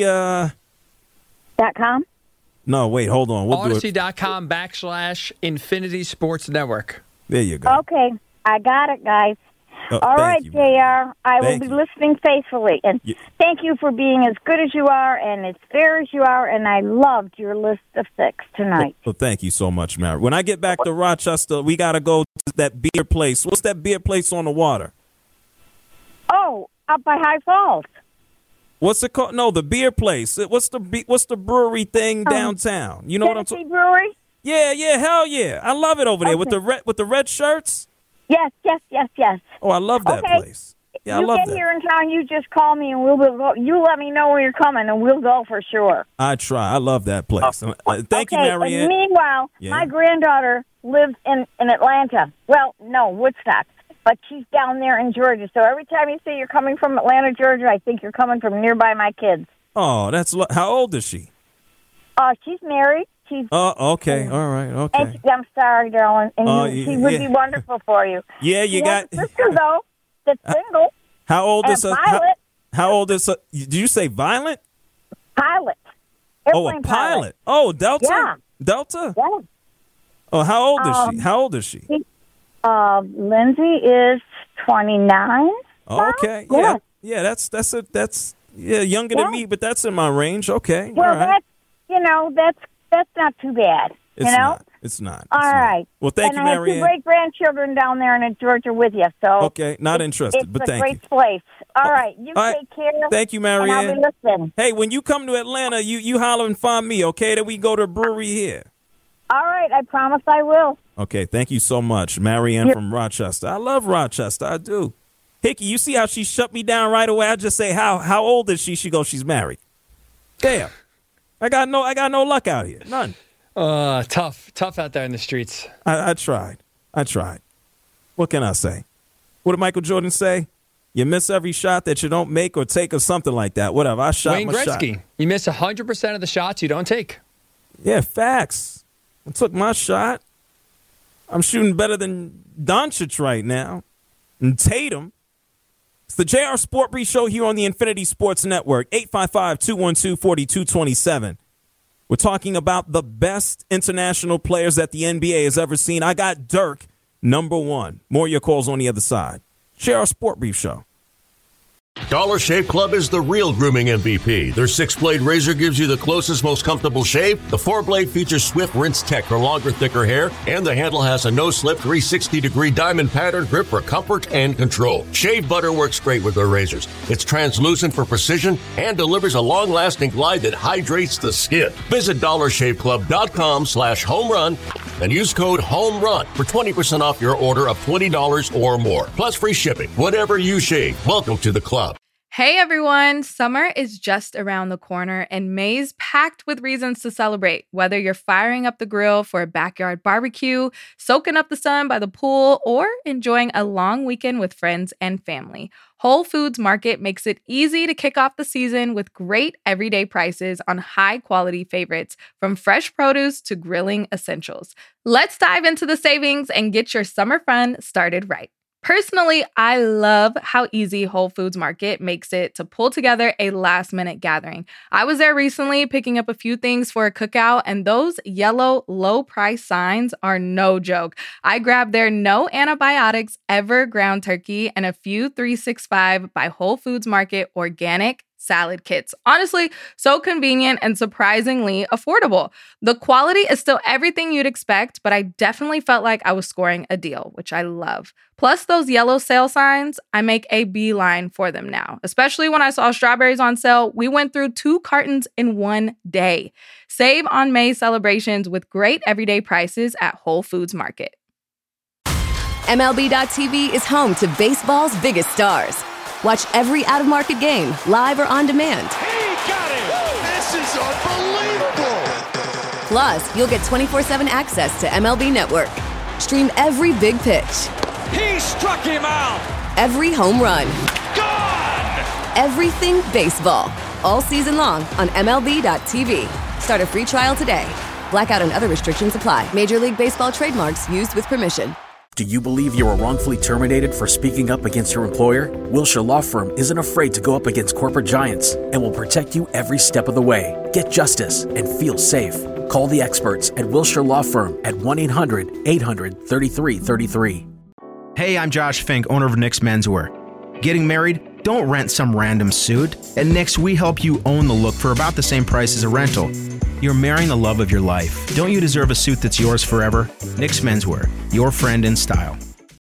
.com? No, wait, hold on. We'll Odyssey.com / Infinity Sports Network. There you go. Okay. I got it, guys. All right, JR. I will be listening faithfully. And thank you for being as good as you are and as fair as you are. And I loved your list of 6 tonight. Well, thank you so much, Mary. When I get back to Rochester, we got to go to that beer place. What's that beer place on the water? Oh, up by High Falls. What's it called? No, the beer place. What's the brewery thing downtown? You know what I'm talking? Brewery? Yeah, hell yeah. I love it over there with the red shirts. Yes. Oh, I love that place. Yeah, I love that. You get here in town, you just call me and we'll go. You let me know when you're coming and we'll go for sure. I try. I love that place. Thank you, Marianne. And meanwhile, my granddaughter lives in Atlanta. Well, no, Woodstock. But she's down there in Georgia. So every time you say you're coming from Atlanta, Georgia, I think you're coming from nearby my kids. Oh, how old is she? She's married. Okay. All right. Okay. And I'm sorry, darling. And she would be wonderful for you. Yeah, you got a sister though that's single. How old is Violet? How old is? Did you say Violent? Pilot. Airplane pilot. Oh, Delta. Yeah. Delta. Yeah. Oh, how old is she? How old is she? Lindsay is 29. Okay. Yeah. That's younger than me, but that's in my range. Okay. Well, all right. That's not too bad. It's not. All right. Well, thank you, Marianne. And I have 2 great-grandchildren down there in Georgia with you. So okay, not interested, but thank you. It's a great place. All right. You take care. Thank you, Marianne. And I'll be listening. Hey, when you come to Atlanta, you holler and find me, okay? That we go to a brewery here. All right. I promise I will. Okay. Thank you so much, Marianne from Rochester. I love Rochester. I do. Hickey, you see how she shut me down right away? I just say, how old is she? She goes, she's married. Damn. I got no luck out here. None. Tough out there in the streets. I tried. What can I say? What did Michael Jordan say? You miss every shot that you don't make or take or something like that. Whatever. I shot Wayne my Gretzky. shot. You miss 100% of the shots you don't take. Yeah, facts. I took my shot. I'm shooting better than Doncic right now. And Tatum. It's the JR Sport Brief Show here on the Infinity Sports Network. 855-212-4227. We're talking about the best international players that the NBA has ever seen. I got Dirk, number one. More of your calls on the other side. JR Sport Brief Show. Dollar Shave Club is the real grooming MVP. Their 6-blade razor gives you the closest, most comfortable shave. The 4-blade features Swift Rinse Tech for longer, thicker hair, and the handle has a no-slip 360-degree diamond pattern grip for comfort and control. Shave butter works great with their razors. It's translucent for precision and delivers a long-lasting glide that hydrates the skin. Visit dollarshaveclub.com/homerun and use code HOMERUN for 20% off your order of $20 or more. Plus free shipping. Whatever you shave, welcome to the club. Hey everyone, summer is just around the corner and May's packed with reasons to celebrate. Whether you're firing up the grill for a backyard barbecue, soaking up the sun by the pool, or enjoying a long weekend with friends and family, Whole Foods Market makes it easy to kick off the season with great everyday prices on high-quality favorites, from fresh produce to grilling essentials. Let's dive into the savings and get your summer fun started right. Personally, I love how easy Whole Foods Market makes it to pull together a last-minute gathering. I was there recently picking up a few things for a cookout, and those yellow low-price signs are no joke. I grabbed their no antibiotics ever ground turkey and a few 365 by Whole Foods Market organic salad kits. Honestly, so convenient and surprisingly affordable. The quality is still everything you'd expect, but I definitely felt like I was scoring a deal, which I love. Plus those yellow sale signs, I make a beeline for them now. Especially when I saw strawberries on sale, we went through 2 cartons in one day. Save on May celebrations with great everyday prices at Whole Foods Market. MLB.tv is home to baseball's biggest stars. Watch every out-of-market game, live or on demand. He got it! This is unbelievable! Plus, you'll get 24/7 access to MLB Network. Stream every big pitch. He struck him out! Every home run. Gone! Everything baseball. All season long on MLB.tv. Start a free trial today. Blackout and other restrictions apply. Major League Baseball trademarks used with permission. Do you believe you were wrongfully terminated for speaking up against your employer? Wilshire Law Firm isn't afraid to go up against corporate giants and will protect you every step of the way. Get justice and feel safe. Call the experts at Wilshire Law Firm at 1-800-800-3333. Hey, I'm Josh Fink, owner of Nick's Menswear. Getting married? Don't rent some random suit. At Nick's, we help you own the look for about the same price as a rental. You're marrying the love of your life. Don't you deserve a suit that's yours forever? Nick's Menswear, your friend in style.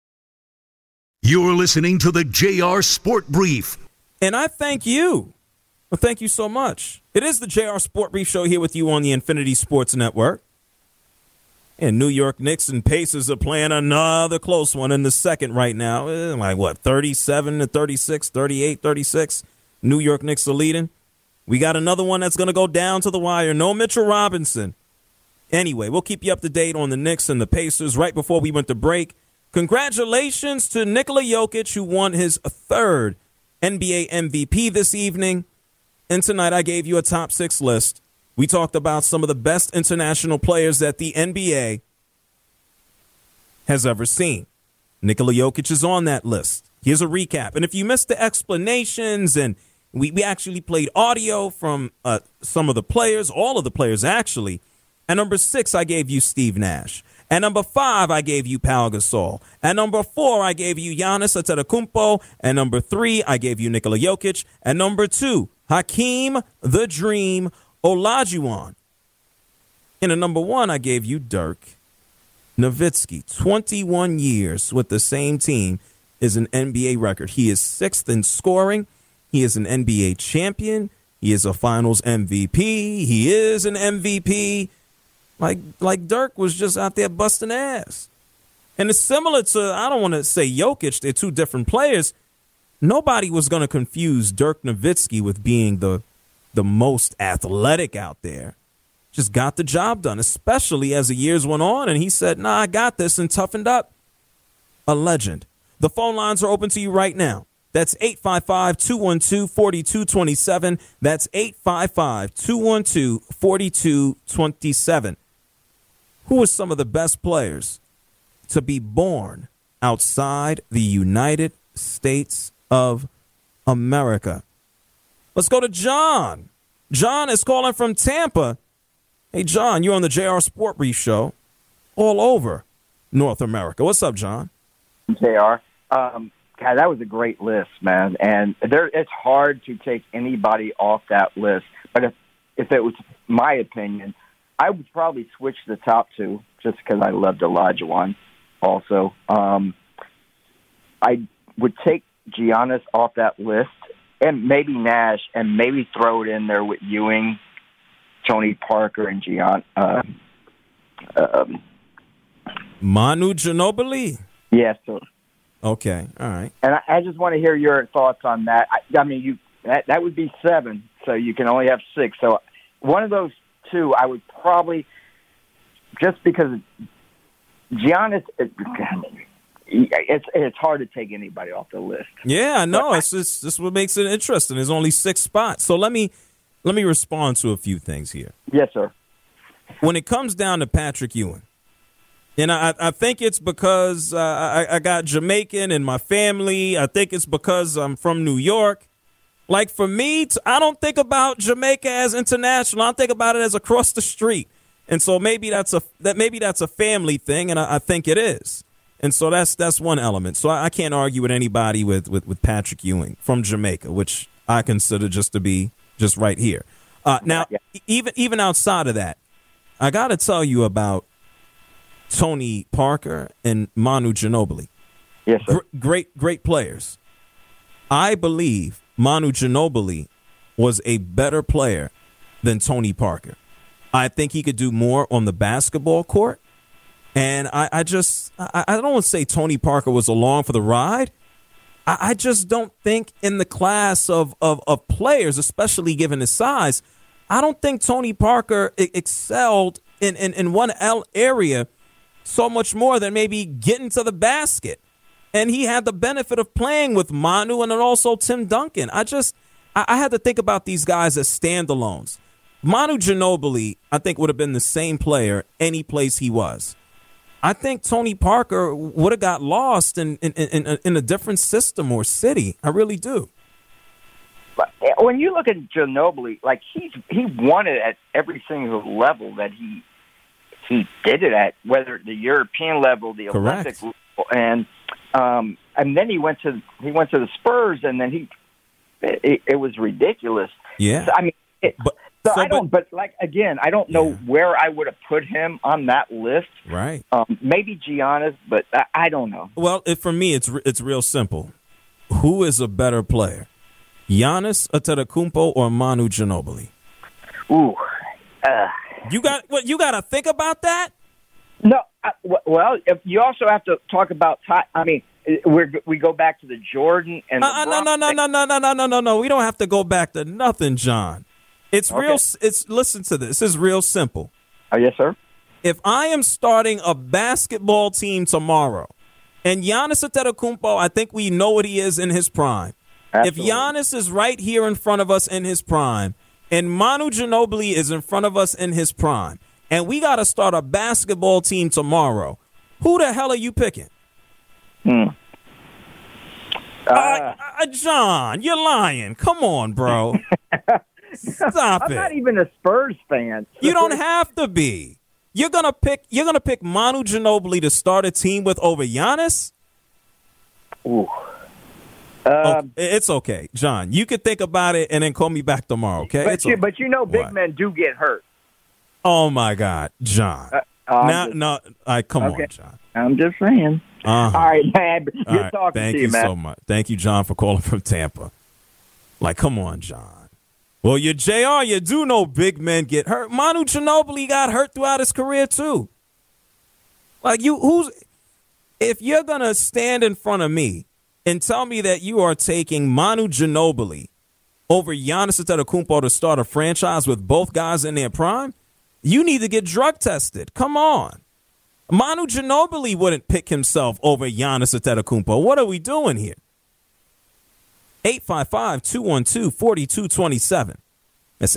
You're listening to the JR Sport Brief. And I thank you. Well, thank you so much. It is the JR Sport Brief Show here with you on the Infinity Sports Network. And New York Knicks and Pacers are playing another close one in the second right now. Like, what, 37-36, 38-36? New York Knicks are leading. We got another one that's going to go down to the wire. No Mitchell Robinson. Anyway, we'll keep you up to date on the Knicks and the Pacers. Right before we went to break, congratulations to Nikola Jokic, who won his 3rd NBA MVP this evening. And tonight I gave you a top 6 list. We talked about some of the best international players that the NBA has ever seen. Nikola Jokic is on that list. Here's a recap. And if you missed the explanations, and we actually played audio from some of the players, all of the players actually. At number 6, I gave you Steve Nash. At number 5, I gave you Pau Gasol. At number 4, I gave you Giannis Antetokounmpo. At number 3, I gave you Nikola Jokic. At number 2, Hakeem the Dream Olajuwon. And at number 1, I gave you Dirk Nowitzki. 21 years with the same team is an NBA record. He is 6th in scoring. He is an NBA champion. He is a finals MVP. He is an MVP. Like Dirk was just out there busting ass. And it's similar to, I don't want to say Jokic, they're two different players. Nobody was going to confuse Dirk Nowitzki with being the most athletic out there. Just got the job done, especially as the years went on. And he said, nah, I got this, and toughened up. A legend. The phone lines are open to you right now. That's 855-212-4227. That's 855-212-4227. Who are some of the best players to be born outside the United States of America? Let's go to John. John is calling from Tampa. Hey, John, you're on the JR Sport Brief Show all over North America. What's up, John? JR. God, that was a great list, man. And it's hard to take anybody off that list. But if it was my opinion, I would probably switch the top two just because I loved Olajuwon also. I would take Giannis off that list and maybe Nash and maybe throw it in there with Ewing, Tony Parker, and Manu Ginobili? Yes, sir. Okay, all right. And I just want to hear your thoughts on that. I mean, that would be 7, so you can only have 6. So one of those two, I would probably, just because Giannis, it's hard to take anybody off the list. Yeah, I know. This is what makes it interesting. There's only 6 spots. So let me respond to a few things here. Yes, sir. When it comes down to Patrick Ewing, and I think it's because I got Jamaican in my family. I think it's because I'm from New York. Like, for me, I don't think about Jamaica as international. I think about it as across the street. And so maybe that's a family thing, and I think it is. And so that's one element. So I can't argue with anybody with Patrick Ewing from Jamaica, which I consider just to be just right here. Now, even outside of that, I got to tell you about Tony Parker and Manu Ginobili. Yes, sir. Great players. I believe Manu Ginobili was a better player than Tony Parker. I think he could do more on the basketball court. And I don't want to say Tony Parker was along for the ride. I just don't think in the class of players, especially given his size, I don't think Tony Parker excelled in one area so much more than maybe getting to the basket. And he had the benefit of playing with Manu and then also Tim Duncan. I had to think about these guys as standalones. Manu Ginobili, I think, would have been the same player any place he was. I think Tony Parker would have got lost in a different system or city. I really do. When you look at Ginobili, like he won it at every single level that he did it at, whether the European level, the Olympic level, and then he went to the Spurs, and then it was ridiculous. Yeah, so, I mean, I don't know where I would have put him on that list. Right. Maybe Giannis, but I don't know. Well, for me, it's real simple. Who is a better player, Giannis Antetokounmpo or Manu Ginobili? Ooh. You got to think about that. No, well, you also have to talk about. I mean, we go back to the Jordan and no. We don't have to go back to nothing, John. It's okay. Listen to this. This is real simple. Oh, yes, sir. If I am starting a basketball team tomorrow, and Giannis Antetokounmpo, I think we know what he is in his prime. Absolutely. If Giannis is right here in front of us in his prime, and Manu Ginobili is in front of us in his prime, and we got to start a basketball team tomorrow, who the hell are you picking? John, you're lying. Come on, bro. Stop I'm it. not even a Spurs fan. You don't have to be. You're gonna pick Manu Ginobili to start a team with over Giannis? Ooh. It's okay, John. You can think about it and then call me back tomorrow, okay? But big men do get hurt. Oh my God, John. Come on, John. I'm just saying. Uh-huh. All right, man. Good talking Thank to you, man. So much. Thank you, John, for calling from Tampa. Like, come on, John. Well, you're JR. You do know big men get hurt. Manu Ginobili got hurt throughout his career too. Like if you're gonna stand in front of me and tell me that you are taking Manu Ginobili over Giannis Antetokounmpo to start a franchise with both guys in their prime, you need to get drug tested. Come on. Manu Ginobili wouldn't pick himself over Giannis Antetokounmpo. What are we doing here? 855-212-4227. That's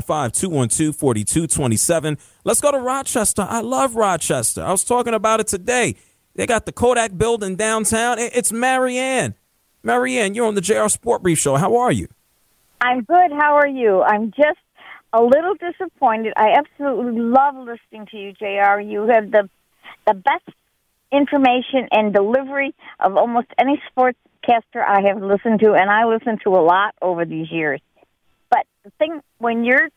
855-212-4227. Let's go to Rochester. I love Rochester. I was talking about it today. They got the Kodak building downtown. It's Marianne. Marianne, you're on the JR Sport Brief Show. How are you? I'm good. How are you? I'm just a little disappointed. I absolutely love listening to you, JR. You have the best information and delivery of almost any sportscaster I have listened to, and I listen to a lot over these years. But the thing when you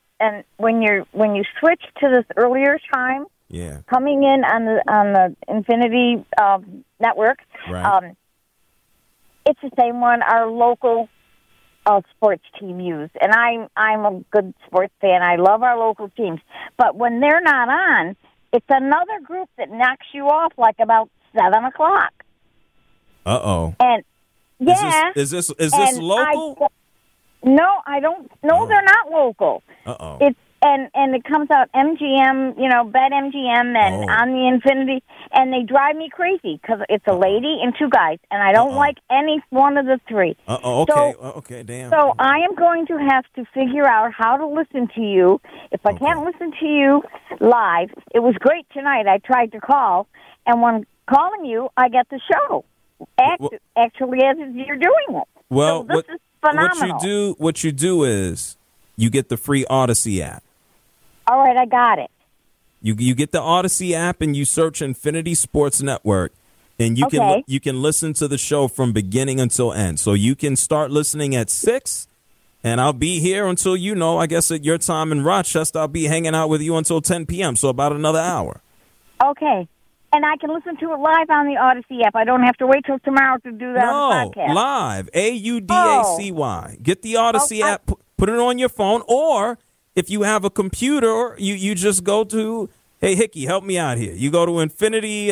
switch to this earlier time, coming in on the Infinity network, right. It's the same one our local sports team use, and I'm a good sports fan. I love our local teams, but when they're not on, it's another group that knocks you off like about 7 o'clock. Uh-oh. And yeah, is this local? No, I don't. No, they're not local. Uh-oh. It's and it comes out MGM, Bet MGM, and on the Infinity, and they drive me crazy because it's a lady and two guys, and I don't like any one of the three. Okay. Okay, damn. So I am going to have to figure out how to listen to you. If I can't listen to you live, it was great tonight. I tried to call, and when calling you, I get the show. Actually, as you're doing it. Well, so this is phenomenal. What you do is you get the free Odyssey app. All right, I got it. You get the Odyssey app and you search Infinity Sports Network, and you can listen to the show from beginning until end. So you can start listening at 6, and I'll be here until I guess at your time in Rochester, I'll be hanging out with you until 10 p.m. So about another hour. Okay. And I can listen to it live on the Odyssey app. I don't have to wait till tomorrow to do that on the podcast. Live. AUDACY. Get the Odyssey app, put it on your phone, or if you have a computer, you just go to, hey, Hickey, help me out here. You go to Infinity...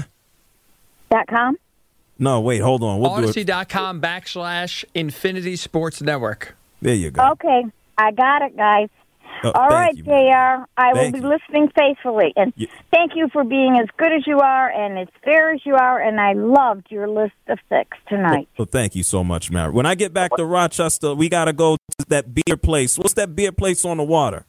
.com? No, wait, hold on. We'll Odyssey.com / Infinity Sports Network. There you go. Okay. I got it, guys. All right, JR. I will be listening faithfully. And thank you for being as good as you are and as fair as you are. And I loved your list of 6 tonight. Well, thank you so much, Mary. When I get back to Rochester, we got to go to that beer place. What's that beer place on the water?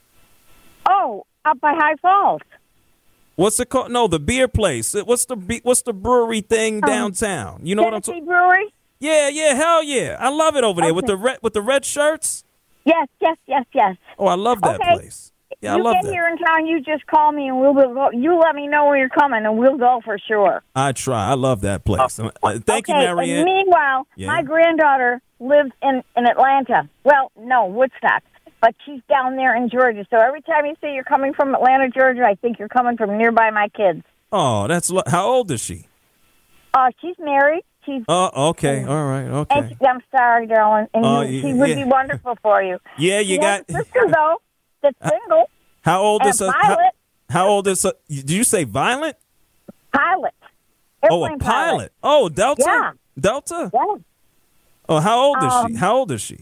Oh, up by High Falls. What's it called? No, the beer place. What's the brewery thing downtown? You know what I'm talking about? Brewery? Yeah, hell yeah. I love it over there with the red shirts. Yes. Oh, I love that place. Yeah, I love that. You get here in town, you just call me and we'll go. You let me know when you're coming and we'll go for sure. I try. I love that place. Thank you, Marianne. And meanwhile, my granddaughter lives in Atlanta. Well, no, Woodstock. But she's down there in Georgia. So every time you say you're coming from Atlanta, Georgia, I think you're coming from nearby my kids. Oh, how old is she? She's married. Okay. All right. Okay. And I'm sorry, darling. And she would be wonderful for you. Yeah, you got a sister though that's single. How old is Pilot? How old is? Did you say Violent? Pilot. A pilot. Oh, Delta. Yeah. Delta. Yeah. Oh, how old is she? How old is she?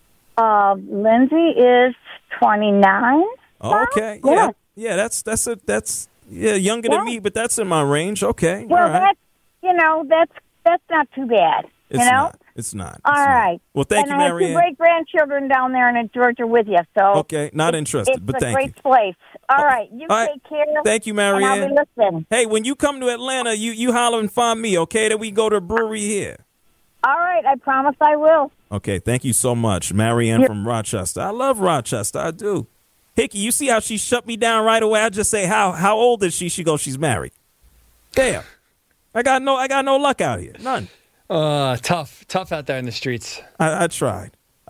Lindsay is 29. Okay. Yeah. That's younger than me, but that's in my range. Okay. Well, all right. That's not too bad. It's not. All right. Well, thank you, Marianne. And I have 2 great-grandchildren down there in Georgia with you. So okay, not interested, but thank you. It's a great place. All right. You take care. Thank you, Marianne. And I'll be listening. Hey, when you come to Atlanta, you holler and find me, okay? That we go to a brewery here. All right. I promise I will. Okay. Thank you so much, Marianne from Rochester. I love Rochester. I do. Hickey, you see how she shut me down right away? I just say, how old is she? She goes, she's married. Damn. I got no luck out here. None. Tough out there in the streets. I tried.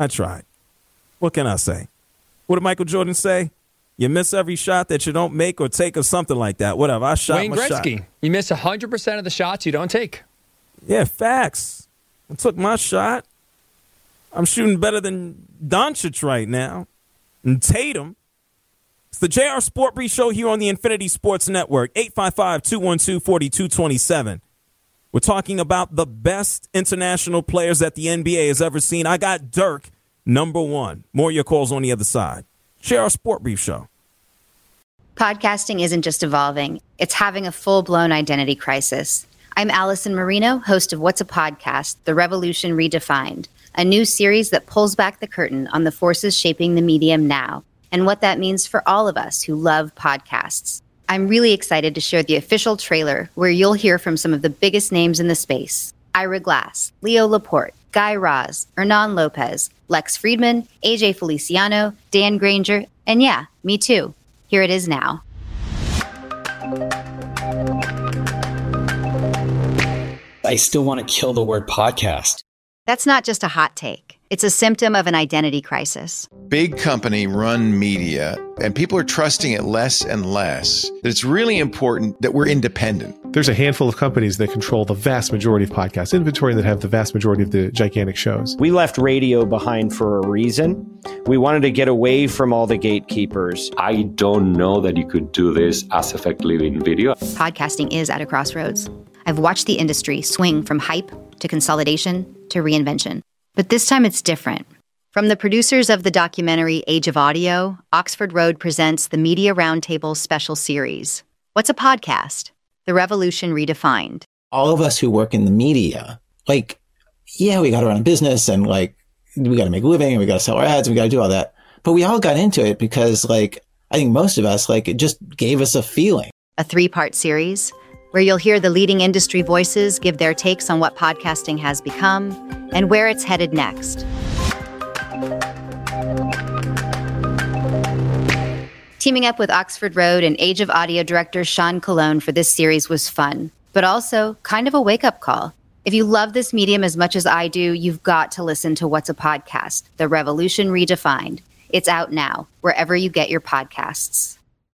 What can I say? What did Michael Jordan say? You miss every shot that you don't make or take or something like that. Whatever. I shot Wayne my Gretzky. shot. You miss 100% of the shots you don't take. Yeah, facts. I took my shot. I'm shooting better than Doncic right now. And Tatum. It's the JR Sport Brief Show here on the Infinity Sports Network. 855-212-4227. We're talking about the best international players that the NBA has ever seen. I got Dirk, number 1. More of your calls on the other side. JR Sport Brief Show. Podcasting isn't just evolving. It's having a full-blown identity crisis. I'm Allison Marino, host of What's a Podcast? The Revolution Redefined. a new series that pulls back the curtain on the forces shaping the medium now and what that means for all of us who love podcasts. I'm really excited to share the official trailer where you'll hear from some of the biggest names in the space. Ira Glass, Leo Laporte, Guy Raz, Hernan Lopez, Lex Friedman, AJ Feliciano, Dan Granger, and yeah, me too. Here it is now. I still want to kill the word podcast. That's not just a hot take. It's a symptom of an identity crisis. Big company run media, and people are trusting it less and less. It's really important that we're independent. There's a handful of companies that control the vast majority of podcast inventory and that have the vast majority of the gigantic shows. We left radio behind for a reason. We wanted to get away from all the gatekeepers. I don't know that you could do this as effectively in video. Podcasting is at a crossroads. I've watched the industry swing from hype to consolidation to reinvention. But this time it's different. From the producers of the documentary Age of Audio, Oxford Road presents the Media Roundtable special series. What's a podcast? The Revolution Redefined. All of us who work in the media, we got to run a business and we got to make a living and we got to sell our ads and we got to do all that. But we all got into it because I think most of us, it just gave us a feeling. A 3-part series where you'll hear the leading industry voices give their takes on what podcasting has become and where it's headed next. Teaming up with Oxford Road and Age of Audio director Sean Colon for this series was fun, but also kind of a wake-up call. If you love this medium as much as I do, you've got to listen to What's a Podcast? The Revolution Redefined. It's out now, wherever you get your podcasts.